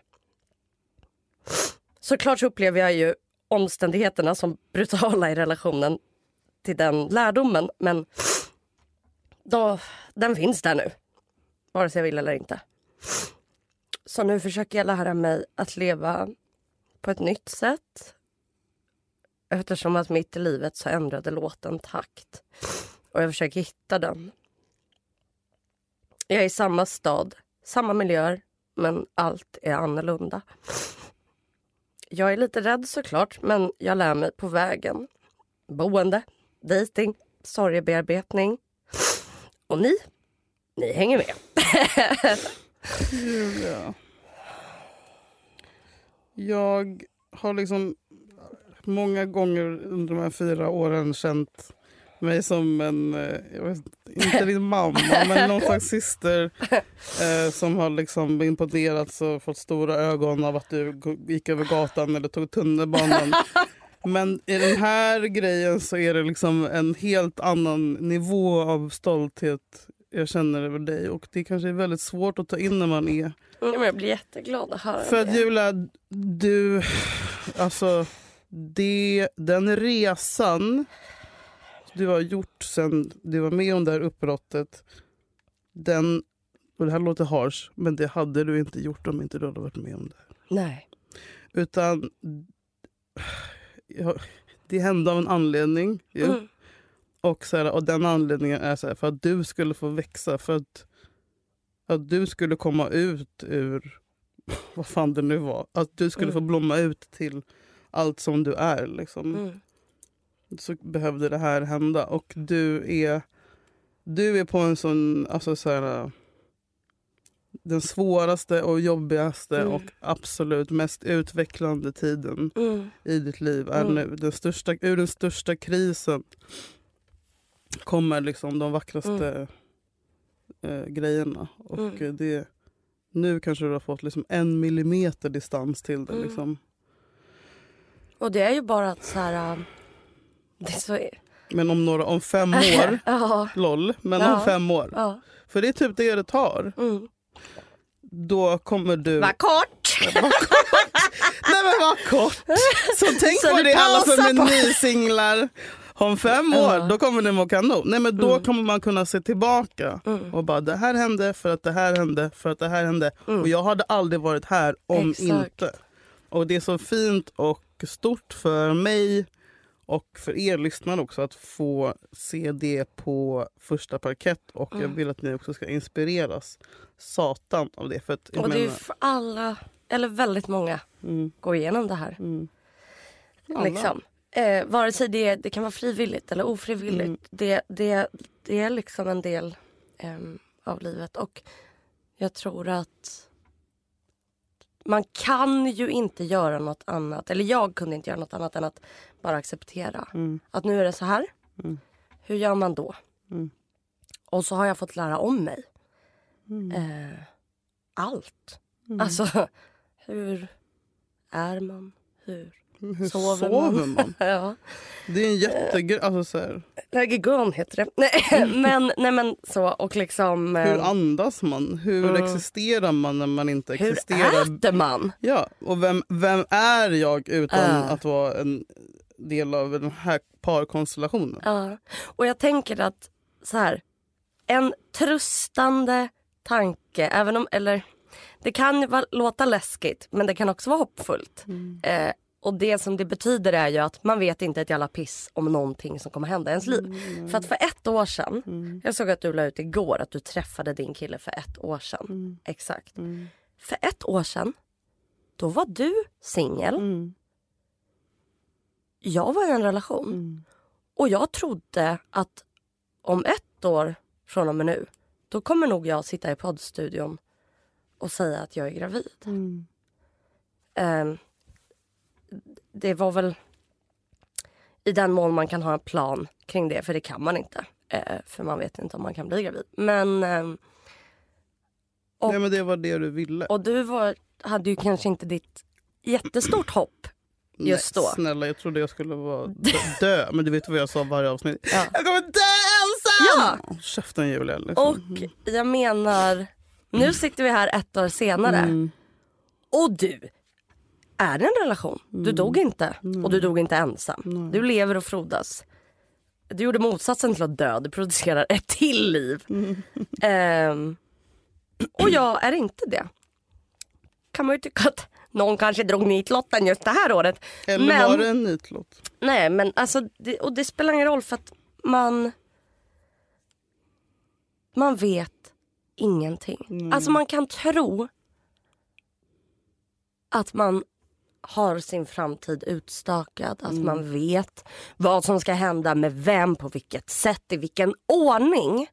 Såklart så upplever jag ju omständigheterna som brutala i relationen till den lärdomen, men då, den finns där nu. Vare sig jag vill eller inte. Så nu försöker jag lära mig att leva på ett nytt sätt. Eftersom att mitt i livet så ändrade låten takt. Och jag försöker hitta den. Jag är i samma stad, samma miljöer, men allt är annorlunda. Jag är lite rädd såklart, men jag lär mig på vägen. Boende, dating, sorgebearbetning. Och ni, ni hänger med. Julia. Jag har liksom många gånger under de här fyra åren känt mig som en, jag vet inte din mamma, men någon slags syster eh, som har liksom imponerats och fått stora ögon av att du gick över gatan eller tog tunnelbanan. Men i den här grejen så är det liksom en helt annan nivå av stolthet jag känner över dig. Och det kanske är väldigt svårt att ta in när man är... Mm, jag blir jätteglad att höra För att det. Julia, du... Alltså, det, den resan du har gjort sen du var med om det här uppbrottet, den... Och det här låter harsh, men det hade du inte gjort om inte du hade varit med om det här. Nej. Utan... Ja, det hände av en anledning. Ju. Mm. Och, så här, och den anledningen är så här, för att du skulle få växa. För att, att du skulle komma ut ur vad fan det nu var. Att du skulle mm. få blomma ut till allt som du är. Liksom. Mm. Så behövde det här hända. Och du är, du är på en sån... Alltså så här, den svåraste och jobbigaste Mm. och absolut mest utvecklande tiden Mm. i ditt liv är Mm. nu. Den största, ur den största krisen kommer liksom de vackraste Mm. eh, grejerna. Och Mm. eh, det, nu kanske du har fått liksom en millimeter distans till det. Mm. Liksom. Och det är ju bara att så här... äh, Det är så... Men om, några, om fem år, ja. loll, men Ja. om fem år. Ja. För det är typ det det tar. Mm. Då kommer du... Vad kort! Nej men vad kort! Så tänk Så på du det alla pausar för på- menysinglar. Om fem år, Ja. då kommer det må kanon. Nej men då Mm. kommer man kunna se tillbaka. Mm. Och bara det här hände för att det här hände för att det här hände. Mm. Och jag hade aldrig varit här om Exakt. inte. Och det är så fint och stort för mig och för er lyssnare också att få se det på första parkett. Och jag Mm. vill att ni också ska inspireras satan av det. För att, jag Och det är ju menar- för alla, eller väldigt många, Mm. går igenom det här. Mm. Alla. Liksom. Eh, vare sig det, det kan vara frivilligt eller ofrivilligt. Mm. Det, det, det är liksom en del em, av livet. Och jag tror att man kan ju inte göra något annat. Eller jag kunde inte göra något annat än att bara acceptera. Mm. Att nu är det så här. Mm. Hur gör man då? Mm. Och så har jag fått lära om mig. Mm. Eh, allt. Mm. Alltså, hur är man? Hur Hur sover, sover man? man? ja. Det är en jättegrej. Alltså så här, Lägegon heter det. Nej, men, nej men så och liksom... hur eh, andas man? Hur Mm. existerar man när man inte hur existerar? äter man? Ja, och vem, vem är jag utan Äh. att vara en del av den här parkonstellationen? Ja. Och jag tänker att så här, en tröstande tanke, även om, eller det kan ju vara- låta läskigt, men det kan också vara hoppfullt. Eh, och det som det betyder är ju att man vet inte ett jävla piss om någonting som kommer hända i ens liv. För att för ett år sedan, jag såg att du la ut igår att du träffade din kille för ett år sedan. Exakt. För ett år sedan, då var du singel. Mm. Jag var i en relation. Mm. Och jag trodde att om ett år från och med nu, då kommer nog jag sitta i poddstudion och säga att jag är gravid. Mm. Ehm, det var väl i den mån man kan ha en plan kring det, för det kan man inte. Eh, för man vet inte om man kan bli gravid. Men... ehm, och, Nej men det var det du ville. och du var, hade ju kanske inte ditt jättestort hopp just Nej, då. snälla, jag trodde jag skulle vara dö, dö. Men du vet vad jag sa varje avsnitt. Ja. Jag kommer dö ensam! Ja. Käften Julia. Liksom. Och jag menar, nu sitter vi här ett år senare. Mm. Och du är i en relation. Du dog inte. Och du dog inte ensam. Du lever och frodas. Du gjorde motsatsen till att dö. Du producerar ett till liv. Ehm, och jag är inte det. Kan man ju tycka att någon kanske drog nitlotten just det här året. Eller men, var det en nitlott? Nej, men alltså, det, och det spelar ingen roll för att man man vet ingenting. Mm. Alltså man kan tro att man har sin framtid utstakad. Att Mm. man vet vad som ska hända med vem, på vilket sätt, i vilken ordning.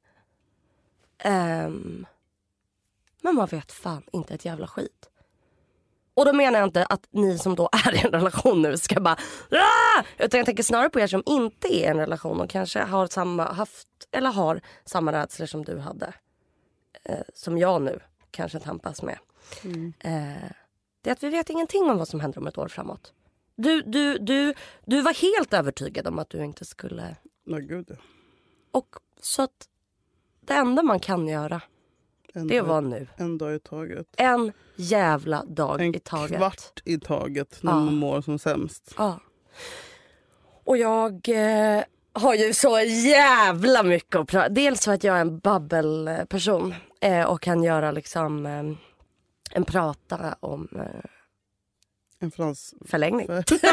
Ehm, men man vet fan inte ett jävla skit. Och då menar jag inte att ni som då är i en relation nu ska bara Aah! Utan jag tänker snarare på er som inte är i en relation och kanske har samma, haft eller har samma rädslor som du hade. Eh, som jag nu kanske tampas med. Mm. Eh, det är att vi vet ingenting om vad som händer om ett år framåt. Du, du, du, du var helt övertygad om att du inte skulle. Nej gud ja. Och så att det enda man kan göra, En det dag- var nu. En dag i taget. En jävla dag En i taget. kvart i taget när Ja. man mår som sämst. Ja. Och jag eh, har ju så jävla mycket att prata. Dels för att jag är en babbelperson eh, och kan göra liksom eh, en prata om eh, En frans... förlängning.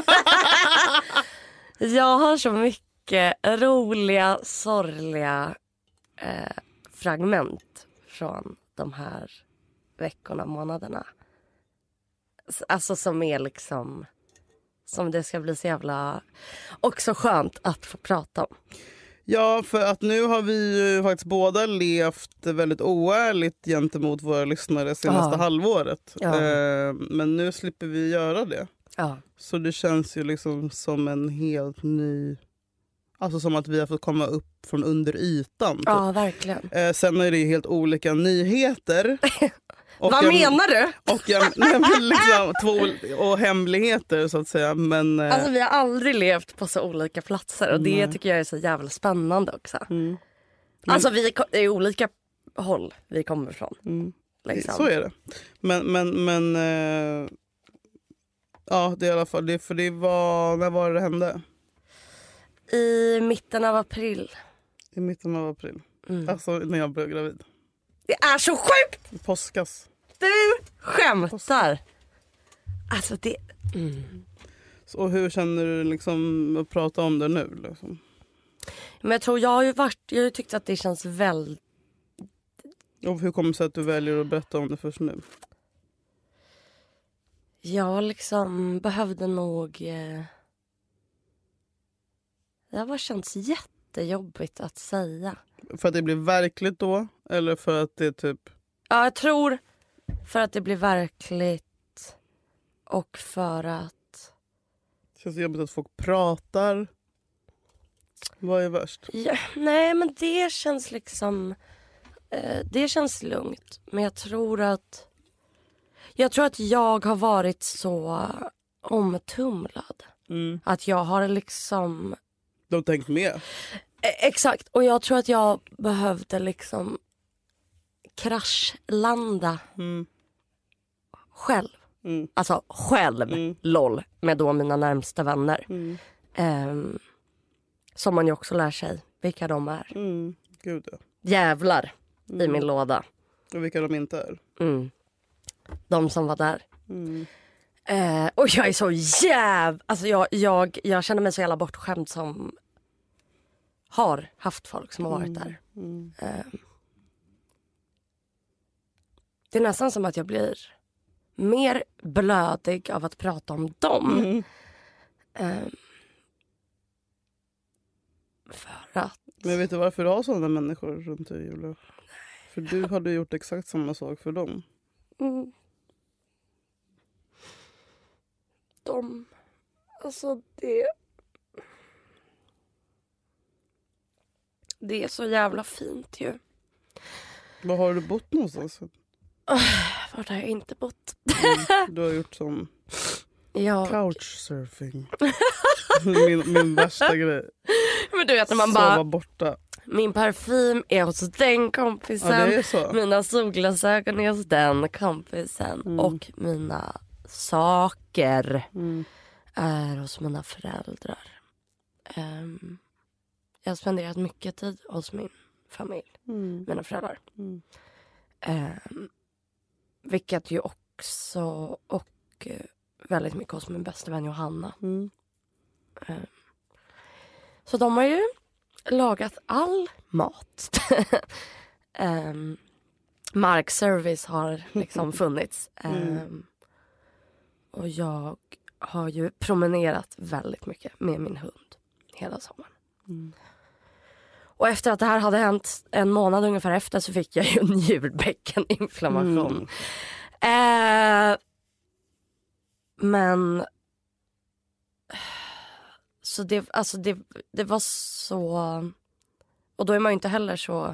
Jag har så mycket roliga, sorgliga eh, fragment från de här veckorna, månaderna. Alltså som är liksom, som det ska bli så jävla också skönt att få prata om. Ja, för att nu har vi ju faktiskt båda levt väldigt oärligt gentemot våra lyssnare senaste ja. halvåret. Ja. Eh, men nu slipper vi göra det. Ja. Så det känns ju liksom som en helt ny... Alltså som att vi har fått komma upp från under ytan. Typ. Ja, verkligen. Eh, sen är det ju helt olika nyheter. Och Vad en, menar du? Och, en, nej, men liksom, två, och hemligheter så att säga. Men, eh, alltså vi har aldrig levt på så olika platser. Och det nej. tycker jag är så jävla spännande också. Mm. Men, alltså vi är olika håll vi kommer ifrån. Mm. Liksom. Så är det. Men, men, men eh, ja, det är i alla fall det, för det var, när var det hände? I mitten av april. I mitten av april. Mm. Alltså när jag blev gravid. Det är så sjukt! Påskas. Du skämtar. Alltså det... Mm. Så hur känner du liksom att prata om det nu? Liksom? Men jag tror jag har ju varit... Jag har ju tyckt att det känns väldigt... Och hur kommer det sig att du väljer att berätta om det först nu? Jag liksom behövde nog... Eh... Det har bara känts jättejobbigt att säga. För att det blir verkligt då? Eller för att det är typ... Ja, jag tror för att det blir verkligt. Och för att... Det känns jobbigt att folk pratar. Vad är värst? Ja, nej, men det känns liksom... Eh, det känns lugnt. Men jag tror att... Jag tror att jag har varit så omtumlad. Mm. Att jag har liksom... De har tänkt med. Eh, exakt. Och jag tror att jag behövde liksom kraschlanda mm. själv. Mm. Alltså själv, mm. lol, med då mina närmsta vänner. Mm. Um, som man ju också lär sig vilka de är. Mm. Gud, ja. Jävlar mm. i min låda. Och vilka de inte är. Mm. De som var där. Mm. Uh, och jag är så jäv... Alltså jag, jag, jag känner mig så jävla bortskämd som har haft folk som har varit mm. där. Mm. Uh, det är nästan som att jag blir mer blödig av att prata om dem. Mm. Uh, för att... Men vet du varför du har sådana människor runt dig, Julia? För du hade gjort exakt samma sak för dem. Mm. De... Alltså det... Det är så jävla fint ju. Var har du bott någonstans? Uh, var har jag inte bott? Mm, du har gjort som jag... couchsurfing. min, min värsta grej. Men du vet när man Sova bara... borta. Min parfym är hos den kompisen. Ja, det är så. Mina solglasögon är hos den kompisen. Mm. Och mina saker mm. är hos mina föräldrar. Um, jag har spenderat mycket tid hos min familj. Mm. Mina föräldrar. Mm. Um, vilket ju också... Och uh, väldigt mycket hos min bästa vän Johanna. Mm. Um, så de har ju lagat all mat. um, markservice har liksom funnits. Um, mm. Och jag har ju promenerat väldigt mycket med min hund hela sommaren. Mm. Och efter att det här hade hänt en månad ungefär efter så fick jag ju en njurbäckeninflammation. Mm. Eh, men så det, alltså det, det var så... Och då är man ju inte heller så...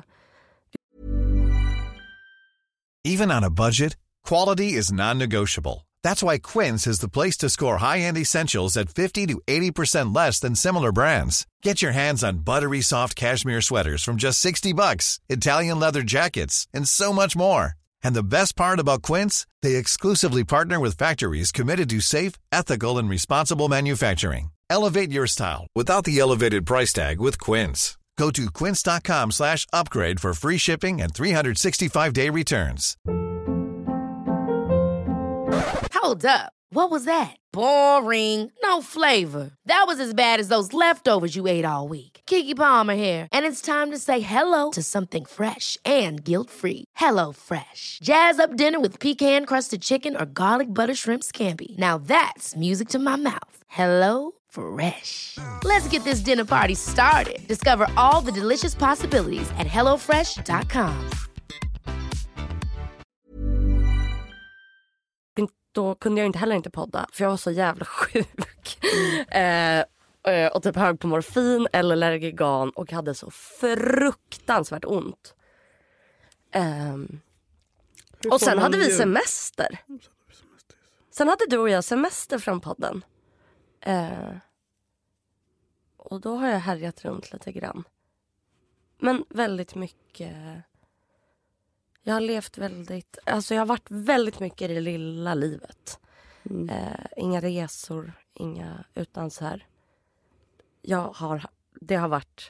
Even on a budget, quality is non-negotiable. That's why Quince is the place to score high-end essentials at fifty to eighty percent less than similar brands. Get your hands on buttery soft cashmere sweaters from just sixty bucks, Italian leather jackets, and so much more. And the best part about Quince, they exclusively partner with factories committed to safe, ethical, and responsible manufacturing. Elevate your style without the elevated price tag with Quince. Go to quince.com slash upgrade for free shipping and three sixty-five day returns. Hold up. What was that? Boring. No flavor. That was as bad as those leftovers you ate all week. Keke Palmer here, and it's time to say hello to something fresh and guilt-free. Hello Fresh. Jazz up dinner with pecan-crusted chicken or garlic butter shrimp scampi. Now that's music to my mouth. Hello Fresh. Let's get this dinner party started. Discover all the delicious possibilities at hello fresh dot com. Då kunde jag inte heller inte podda för jag var så jävla sjuk. Mm. eh, och typ hög på morfin eller Lergigan och hade så fruktansvärt ont. Eh, och sen hade vi semester. Sen hade du och jag semester från podden. Eh, och då har jag härjat runt lite grann. Men väldigt mycket... Jag har levt väldigt... Alltså jag har varit väldigt mycket i det lilla livet. Mm. Eh, inga resor, inga... Utan så här... Jag har... Det har varit...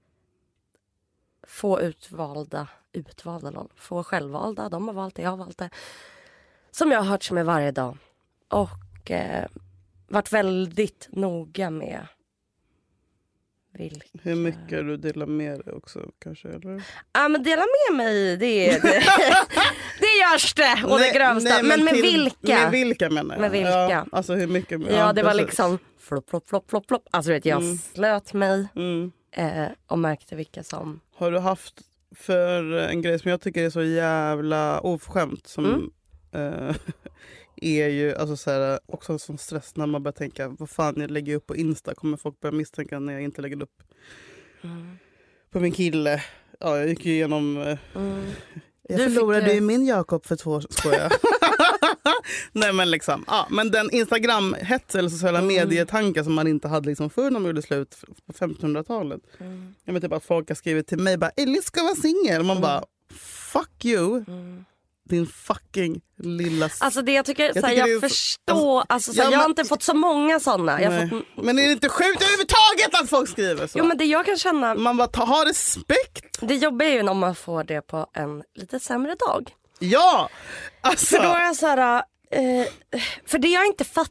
Få utvalda... Utvalda, lol. Få självvalda. De har valt det, jag har valt det. Som jag har hört med varje dag. Och... Eh, varit väldigt noga med... Vilka... Hur mycket du delar med dig också kanske, eller? Ja, men dela med mig, det, det, det görs det, och nej, det grövsta. Nej, men, men med till, vilka? Med vilka menar jag? Med vilka? Ja, alltså hur mycket? Ja, ja det var liksom flopp, flopp, flopp, flopp, flopp. Alltså vet jag mm. slöt mig mm. eh, och märkte vilka som... Har du haft för en grej som jag tycker är så jävla oförskämt som... Mm. Eh, är ju alltså så här, också en sån stress när man börjar tänka vad fan jag lägger upp på Insta, kommer folk börja misstänka när jag inte lägger upp mm. på min kille. Ja, jag gick ju igenom mm. jag du förlorade ju min Jakob för två år skojar. Nej men liksom, ja, men den Instagram-hets eller sociala mm. medietankar som man inte hade liksom förr när man gjorde slut på femtonhundratalet. Mm. Jag vet typ att folk har skrivit till mig bara Ellis ska vara singel. Man mm. bara fuck you. Mm. Din fucking lilla... Alltså det jag tycker, jag, tycker jag förstår, alltså, alltså, så, ja, jag har men... inte fått så många sådana. Jag har fått... Men är det inte sjukt överhuvudtaget att folk skriver så? Jo men det jag kan känna... Man bara ta, ha respekt. Det jobbiga är ju när man får det på en lite sämre dag. Ja! Alltså... För då är jag så här... Eh, för det jag inte fattar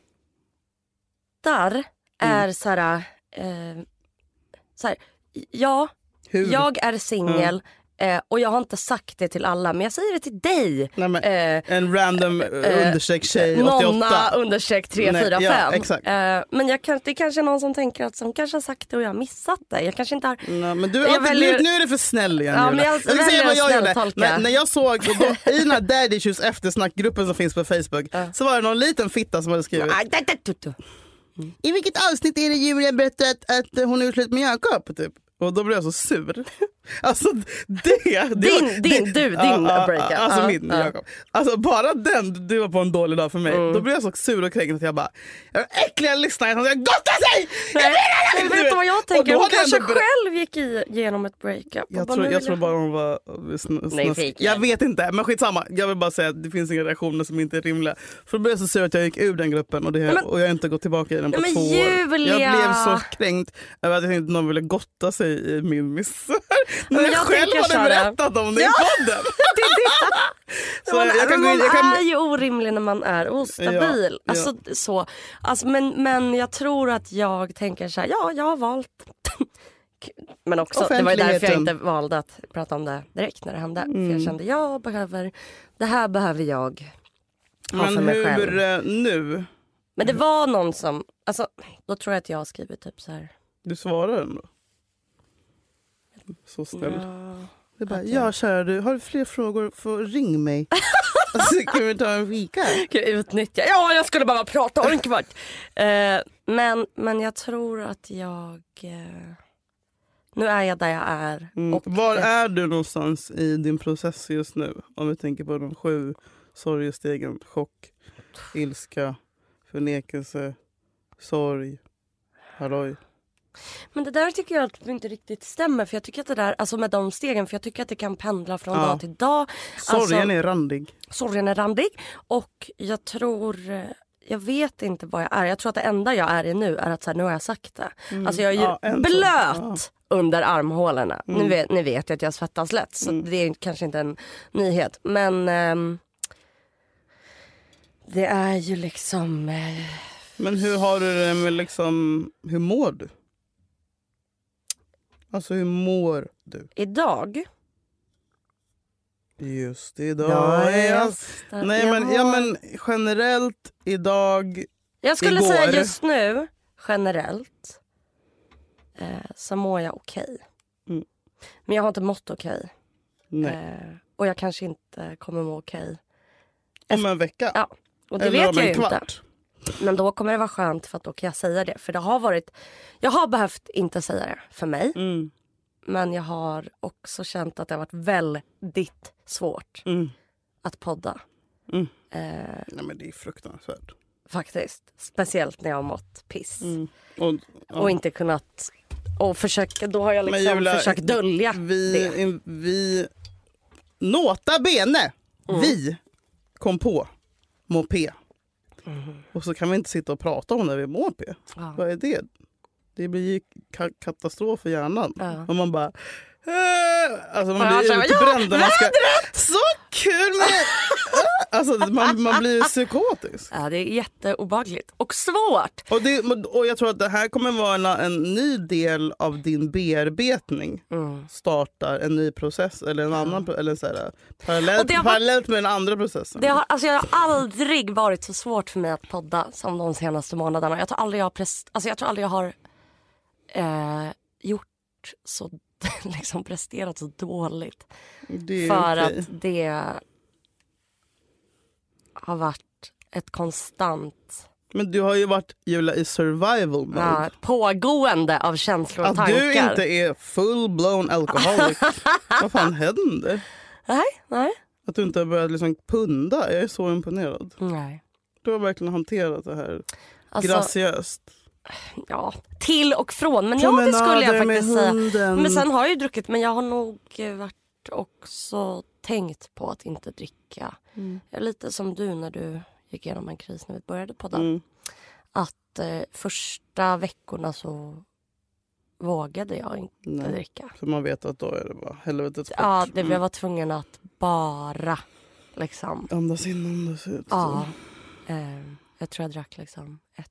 är mm. så här... Eh, så här ja, Hur? jag är singel... Mm. Eh, och jag har inte sagt det till alla, men jag säger det till dig. Nej, men, eh, en random eh, understreck tjej åttioåtta. Nonna understreck tre fyra fem. Ja, exakt. Eh, men jag kan, det är kanske någon som tänker att hon kanske har sagt det och jag har missat det. Jag kanske inte har... Nej, men du, alltid, väljer... nu, nu är det för snäll igen. Ja, men jag, jag ska säga vad jag gjorde. När, när jag såg då, i den här Daddy Issues eftersnackgruppen som finns på Facebook uh. så var det någon liten fitta som hade skrivit. Mm. I vilket avsnitt är det Julia berättat att, att hon är slut med Jakob typ? Och då blev jag så sur. Alltså det... det din, var, din, det, du, din uh, breakup. Uh, alltså uh, min, uh. Jakob. Alltså bara den, det var på en dålig dag för mig. Mm. Då blev jag så sur och kränkt att jag bara... Jag är äckliga lyssnare som säger gotta sig! Jag vet inte vad jag tänker. Hon kanske ändå... själv gick igenom ett breakup. Jag, tror, jag tror bara hon var sn- Nej, jag vet inte, men skitsamma. Jag vill bara säga att det finns inga reaktioner som inte är rimliga. För då blev jag så sur att jag gick ur den gruppen och, det, men, och jag har inte gått tillbaka i den på men två Julia. år. Jag blev så kränkt över att jag tänkte att någon ville gotta sig i min misär. När jag, jag själv hade berättat om det ja. i podden. det är det. Så man, jag kan, man jag kan... är ju orimlig när man är ostabil. Ja, alltså, ja. Så. Alltså, men, men jag tror att jag tänker så här, ja, jag har valt. Men också, det var därför jag inte valde att prata om det direkt när det hände. Mm. För jag kände, jag behöver, det här behöver jag ha men för mig hur själv. Nu? Men det var någon som, alltså, då tror jag att jag har skrivit typ så här. Du svarar ändå. Så snäll. Ja, det är bara, ja kära du, har du fler frågor får ring mig. Alltså, kan vi ta en fika? Kan jag utnyttja? Ja, jag skulle bara prata om en kvart. Uh, men, men jag tror att jag... Uh, nu är jag där jag är. Mm. Och, var är du någonstans i din process just nu? Om vi tänker på de sju sorgestegen. Chock, ilska, förnekelse, sorg, halloj. Men det där tycker jag att inte riktigt stämmer. För jag tycker att det där, alltså med de stegen, för jag tycker att det kan pendla från ja. dag till dag. Sorgen alltså, är randig. Sorgen är randig. Och jag tror, jag vet inte vad jag är. Jag tror att det enda jag är i nu är att så här, nu har jag sagt det. Mm. Alltså jag är ju ja, blöt ja. under armhålorna. Mm. Nu, vet, nu vet jag att jag svettas lätt. Så mm. det är kanske inte en nyhet. Men ähm, det är ju liksom... Äh, Men hur har du det med liksom, hur mår du? Alltså hur mår du? Idag? Just idag. Ja, jag, nej, men, ja, men generellt idag. Jag skulle igår. säga just nu generellt eh, så mår jag okej. Mm. Men jag har inte mått okej. Eh, och jag kanske inte kommer må okej. Om en vecka? Ja, och det eller vet om jag en ju inte. kvart. Men då kommer det vara skönt för att då kan jag säga det. För det har varit, jag har behövt inte säga det för mig. Mm. Men jag har också känt att det har varit väldigt svårt mm. att podda. Mm. Eh, Nej, men det är fruktansvärt. Faktiskt. Speciellt när jag har mått piss. Mm. Och, ja. och inte kunnat... Och försöka, då har jag liksom Julia, försökt dölja vi, det. In, vi... Nota bene! Mm. Vi kom på Mopé. Mm. Och så kan vi inte sitta och prata om när vi mår P. Ja. Vad är det? Det blir ju ka- katastrof för hjärnan. Ja. Och man bara... Alltså man blir ja, utbränd. Ja, man ska, så kul med... Alltså man, man blir psykotisk. Ja, det är jätteobehagligt. Och svårt. Och, det, och jag tror att det här kommer vara en, en ny del av din bearbetning. Mm. Startar en ny process. Eller en annan... Ja. Eller så här, parallellt, varit, parallellt med den andra processen. Det har, alltså jag har aldrig varit så svårt för mig att podda som de senaste månaderna. Jag tror aldrig jag har, prest, alltså jag, tror aldrig jag har eh, gjort så... liksom presterat så dåligt. Det för okej. att det har varit ett konstant... Men du har ju varit, Julia, i survival mode. Ja, pågående av känslor och att tankar. Att du inte är full-blown alcoholic. Vad fan händer? Nej, nej. Att du inte har börjat liksom punda. Jag är så imponerad. Nej. Du har verkligen hanterat det här alltså, graciöst. Ja, till och från. Men ja, det skulle jag faktiskt säga. Hunden. Men sen har jag ju druckit. Men jag har nog varit också tänkt på att inte dricka. Mm. Jag är lite som du när du gick igenom en kris när vi började podda. Mm. Att eh, första veckorna så vågade jag inte Nej. dricka. För man vet att då är det bara helvetet bort. Ja, det, jag var tvungen att bara liksom... Andas in, andas ut. Ja, eh, jag tror jag drack liksom ett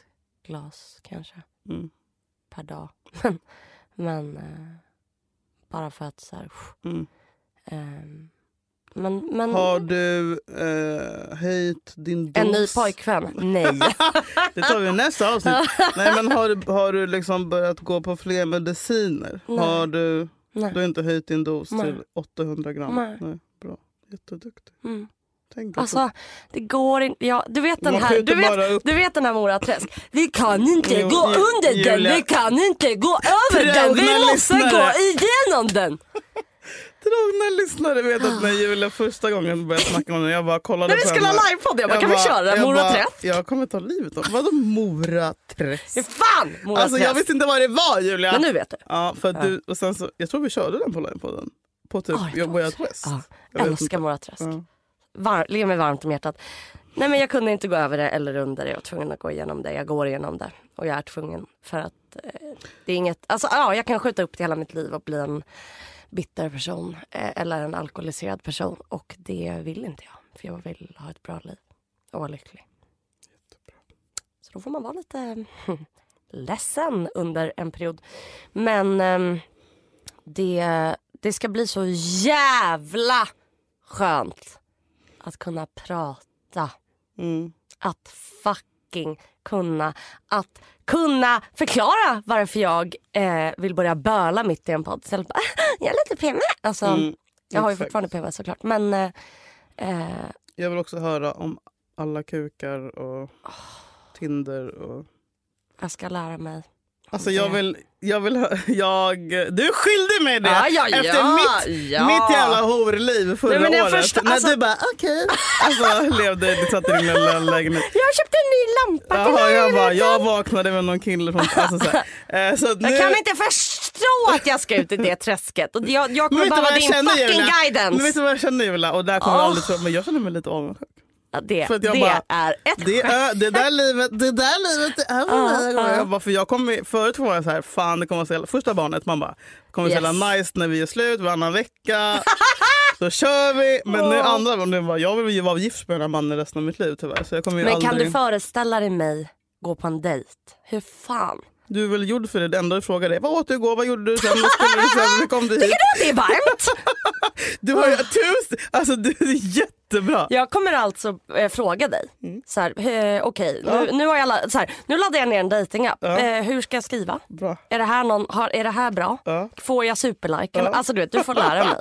glas kanske mm. per dag. men men eh, bara för att så här, mm. eh, men, men, har du eh, höjt din dos? En ny pojkvän? Nej. Det tar vi nästa avsnitt. Nej, men har du, har du liksom börjat gå på fler mediciner? Nej. Har du, Nej. du har inte höjt din dos Nej. till åttahundra gram? Nej. Nej. Bra, jätteduktig. Mm. Alltså, det går inte. Ja, du vet den här, du vet, du vet den här Moraträsk. Vi kan inte jo, gå ju, under Julia. den. Vi kan inte gå över den. Vi måste gå igenom den. Trogna lyssnare vet att när Julia första gången började snacka om den, jag bara kollade när vi skulle ha livepodd, jag bara, kan vi köra Moraträsk? Jag kommer ta livet av. Vadå Moraträsk? Fan, Moraträsk. Alltså jag visste inte vad det var, Julia. Men nu vet du. Ja, för att ja. du, och sen så, jag tror vi körde den på livepodden. På typ oh, jag Way Out West. Ja, jag älskar Moraträsk. Ja. Var, ligger mig varmt om hjärtat. Nej, men jag kunde inte gå över det eller under det. Jag var tvungen att gå igenom det. Jag går igenom det. Och jag är tvungen för att eh, det är inget... Alltså ja, jag kan skjuta upp till hela mitt liv och bli en bitter person. Eh, eller en alkoholiserad person. Och det vill inte jag. För jag vill ha ett bra liv. Och vara lycklig. Jättebra. Så då får man vara lite ledsen under en period. Men eh, det, det ska bli så jävla skönt att kunna prata. Mm. Att fucking kunna. Att kunna förklara varför jag eh, vill börja böla mitt i en podd. Så bara, jag är lite P M S. Alltså, mm, jag har ju fortfarande P M S såklart. Men, eh, eh, jag vill också höra om alla kukar och oh. Tinder. Och... Jag ska lära mig. Alltså jag vill, jag vill, jag, du skyllde mig det ja, ja, efter ja, mitt, ja. mitt jävla horliv förra Nej, året. Första, när alltså, du bara, okej. Okay. Alltså levde, du satt i din lilla lägenhet. Jag köpte en ny lampa. Jaha, jag, bara, jag vaknade med någon kille från, alltså, så här. Eh, så jag nu... kan inte förstå att jag ska ut i det träsket. Och jag, jag kommer bara vara din fucking Julia? guidance. Men vet du vad jag känner, Julia? Och där kommer oh. jag aldrig tro, men jag känner mig lite avundsjuk. Ja, det det bara, är ett det, är, det där livet det där livet det är uh, uh. Jag bara, för jag kom förut var jag så här fan det kommer att säga första barnet man bara kommer yes. att säga nice när vi är slut varannan vecka så kör vi men oh. nu andra nu bara jag vill ju vara gift med den här mannen resten av mitt liv tyvärr så jag kommer ju men aldrig... kan du föreställa dig mig gå på en dejt hur fan du är väl gjord för det. Det enda du frågar är vad åt du igår, vad gjorde du sen, vad skulle du sen, vi kom du hit. Tycker du att det är varmt? Du har ju tusen, alltså du är jätte jättebra. Jag kommer alltså eh, fråga dig. Mm. Så här, eh, okej, okay, ja. nu, nu har jag la- så här, nu laddar jag ner en datingapp. Ja. Eh, hur ska jag skriva? Bra. Är det här någon har, är det här bra? Ja. Får jag superliken? Ja. Alltså du vet, du får lära mig.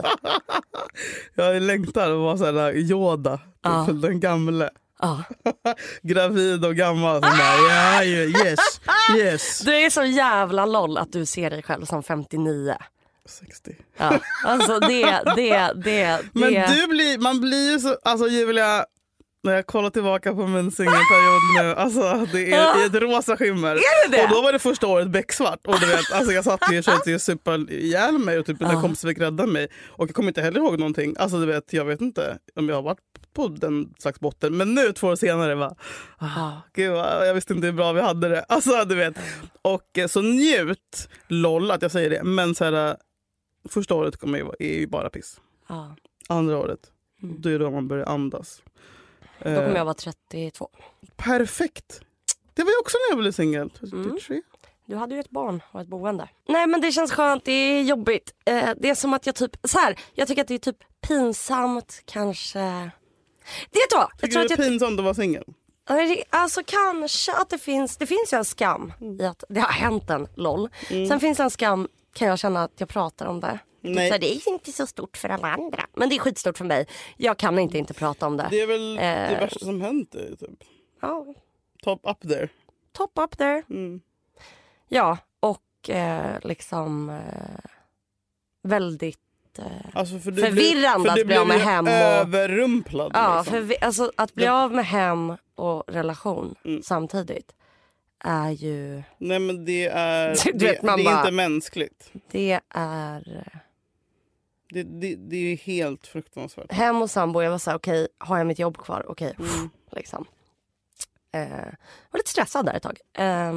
Jag längtar att vara så här Yoda, ja. Den gamla. Ja. Gravid och gammal som bara, ja, yes, yes. Du är så jävla loll att du ser dig själv som femtionio. sextio. Ja, alltså det, det, det, men det. du blir, man blir ju så, alltså Julia, när jag kollar tillbaka på min singelperiod nu, alltså det är ja. ett rosa skimmer. Är det det? Och då var det första året becksvart. Och du vet, alltså jag satt ju och försökte supa ihjäl mig och typ mina ja. kompisar fick rädda mig. Och jag kommer inte heller ihåg någonting. Alltså du vet, jag vet inte om jag har varit på den slags botten. Men nu två år senare var ah, gud, jag visste inte hur bra vi hade det. Alltså du vet. Och så njut, loll att jag säger det. Men så här, första året kommer ju, är ju bara piss. Ja. Andra året, mm. då är det då man börjar andas. Då kommer jag vara trettiotvå. Perfekt. Det var ju också när jag blev singel. Mm. Du hade ju ett barn och ett boende. Nej men det känns skönt, det är jobbigt. Eh, det är som att jag typ, så här, jag tycker att det är typ pinsamt kanske. Det är då. Tycker jag du det är pinsamt att vara singel? Alltså kanske att det finns, det finns ju en skam mm. i att det har hänt en lol. Mm. Sen finns det en skam, kan jag känna att jag pratar om det. Nej. Så det är inte så stort för alla andra. Men det är skitstort för mig. Jag kan inte inte prata om det. Det är väl eh, det värsta som hänt typ. Ja. Top up there. Top up there. Mm. Ja, och eh, liksom eh, väldigt eh, alltså för förvirrande blir, för att bli av med hem. Och, överrumplad. Ja, liksom. för, alltså, att bli av med hem och relation mm. samtidigt är ju... Nej men det är, du det, vet, man det är bara, inte mänskligt. Det är... Det, det, det är helt fruktansvärt. Hem och sambo, jag var så här, okej, okay, har jag mitt jobb kvar? Okej, okay, mm. liksom. Eh, var lite stressad där ett tag. Eh,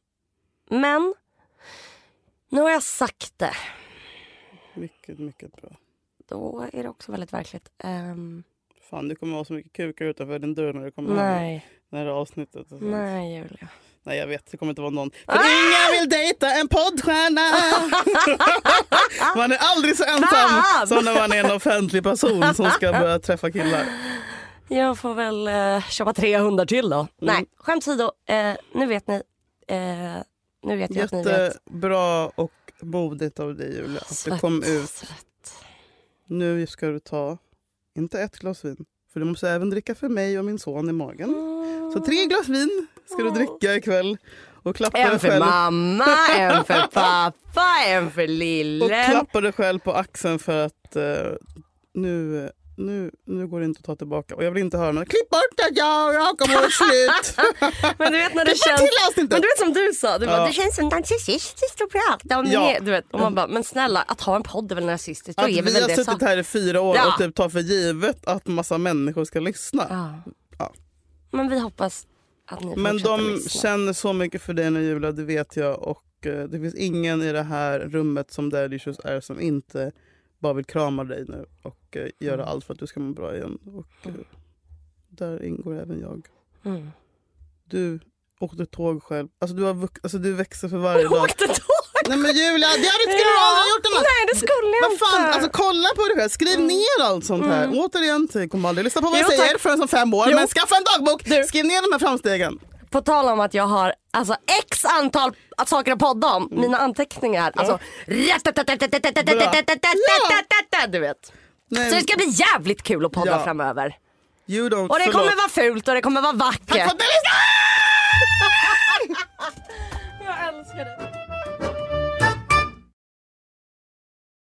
men nu har jag sagt det. Mycket, mycket bra. Då är det också väldigt verkligt. Eh, Fan, det kommer vara så mycket kukar utanför din dörr när det kommer nej. Här, när det är avsnittet. Och nej, Julia. Nej, jag vet, det kommer inte vara någon. För ah! ingen vill dejta en poddstjärna. Man är aldrig så ensam som när man är en offentlig person som ska börja träffa killar. Jag får väl eh, köpa tre hundar till då. Mm. Nej, skämt åsido. Eh, nu vet ni. Eh, nu vet jag att ni vet. Jättebra och modigt av dig, Julia. Att det kom ut. Svett. Nu ska du ta, inte ett glas vin. För du måste även dricka för mig och min son i magen. Mm. Så tre glas vin ska du dricka ikväll. Och klappa en dig för själv. mamma, en för pappa, en för lillen. Och klappa dig själv på axeln för att uh, nu, nu, nu går det inte att ta tillbaka. Och jag vill inte höra något. Klipp bort det, jag, jag kommer vara slut. Men du vet när det känns... Men du vet som du sa, du ja. bara, det känns som narcissistiskt att prata om ja. det. Du vet, och man bara, men snälla, att ha en podd är väl narcissistiskt. Då att är vi väl har det suttit så. här i fyra år ja. och typ tar för givet att massa människor ska lyssna. Ja. Ja. Men vi hoppas att ni men de lyssna. känner så mycket för dig nu, Julia, det vet jag. Och uh, det finns ingen i det här rummet som Daddy Issues är som inte bara vill krama dig nu och uh, göra mm. allt för att du ska må bra igen. Och uh, där ingår även jag. Mm. Du åkte tåg själv. Alltså du, har vux- alltså, du växer för varje dag. Åkte tåg? Nej men Julia, det har du inte ja. gjort. Emma. Nej, det skulle jag Vad fan, inte. alltså kolla på det själv. Skriv mm. ner allt sånt här. Mm. Återigen, till kommer aldrig lyssna på vad jag jo, säger tack. förrän som fem år. Jo. Men skaffa en dagbok. Du. Skriv ner de här framstegen. På tal om att jag har alltså x antal saker att podda om. Mina anteckningar. Alltså. Du vet. Nej. Så det ska bli jävligt kul att podda ja. framöver. You don't, och det förlåt. kommer vara fult och det kommer vara vackert. Tack för att du lyssnar! Jag älskar det.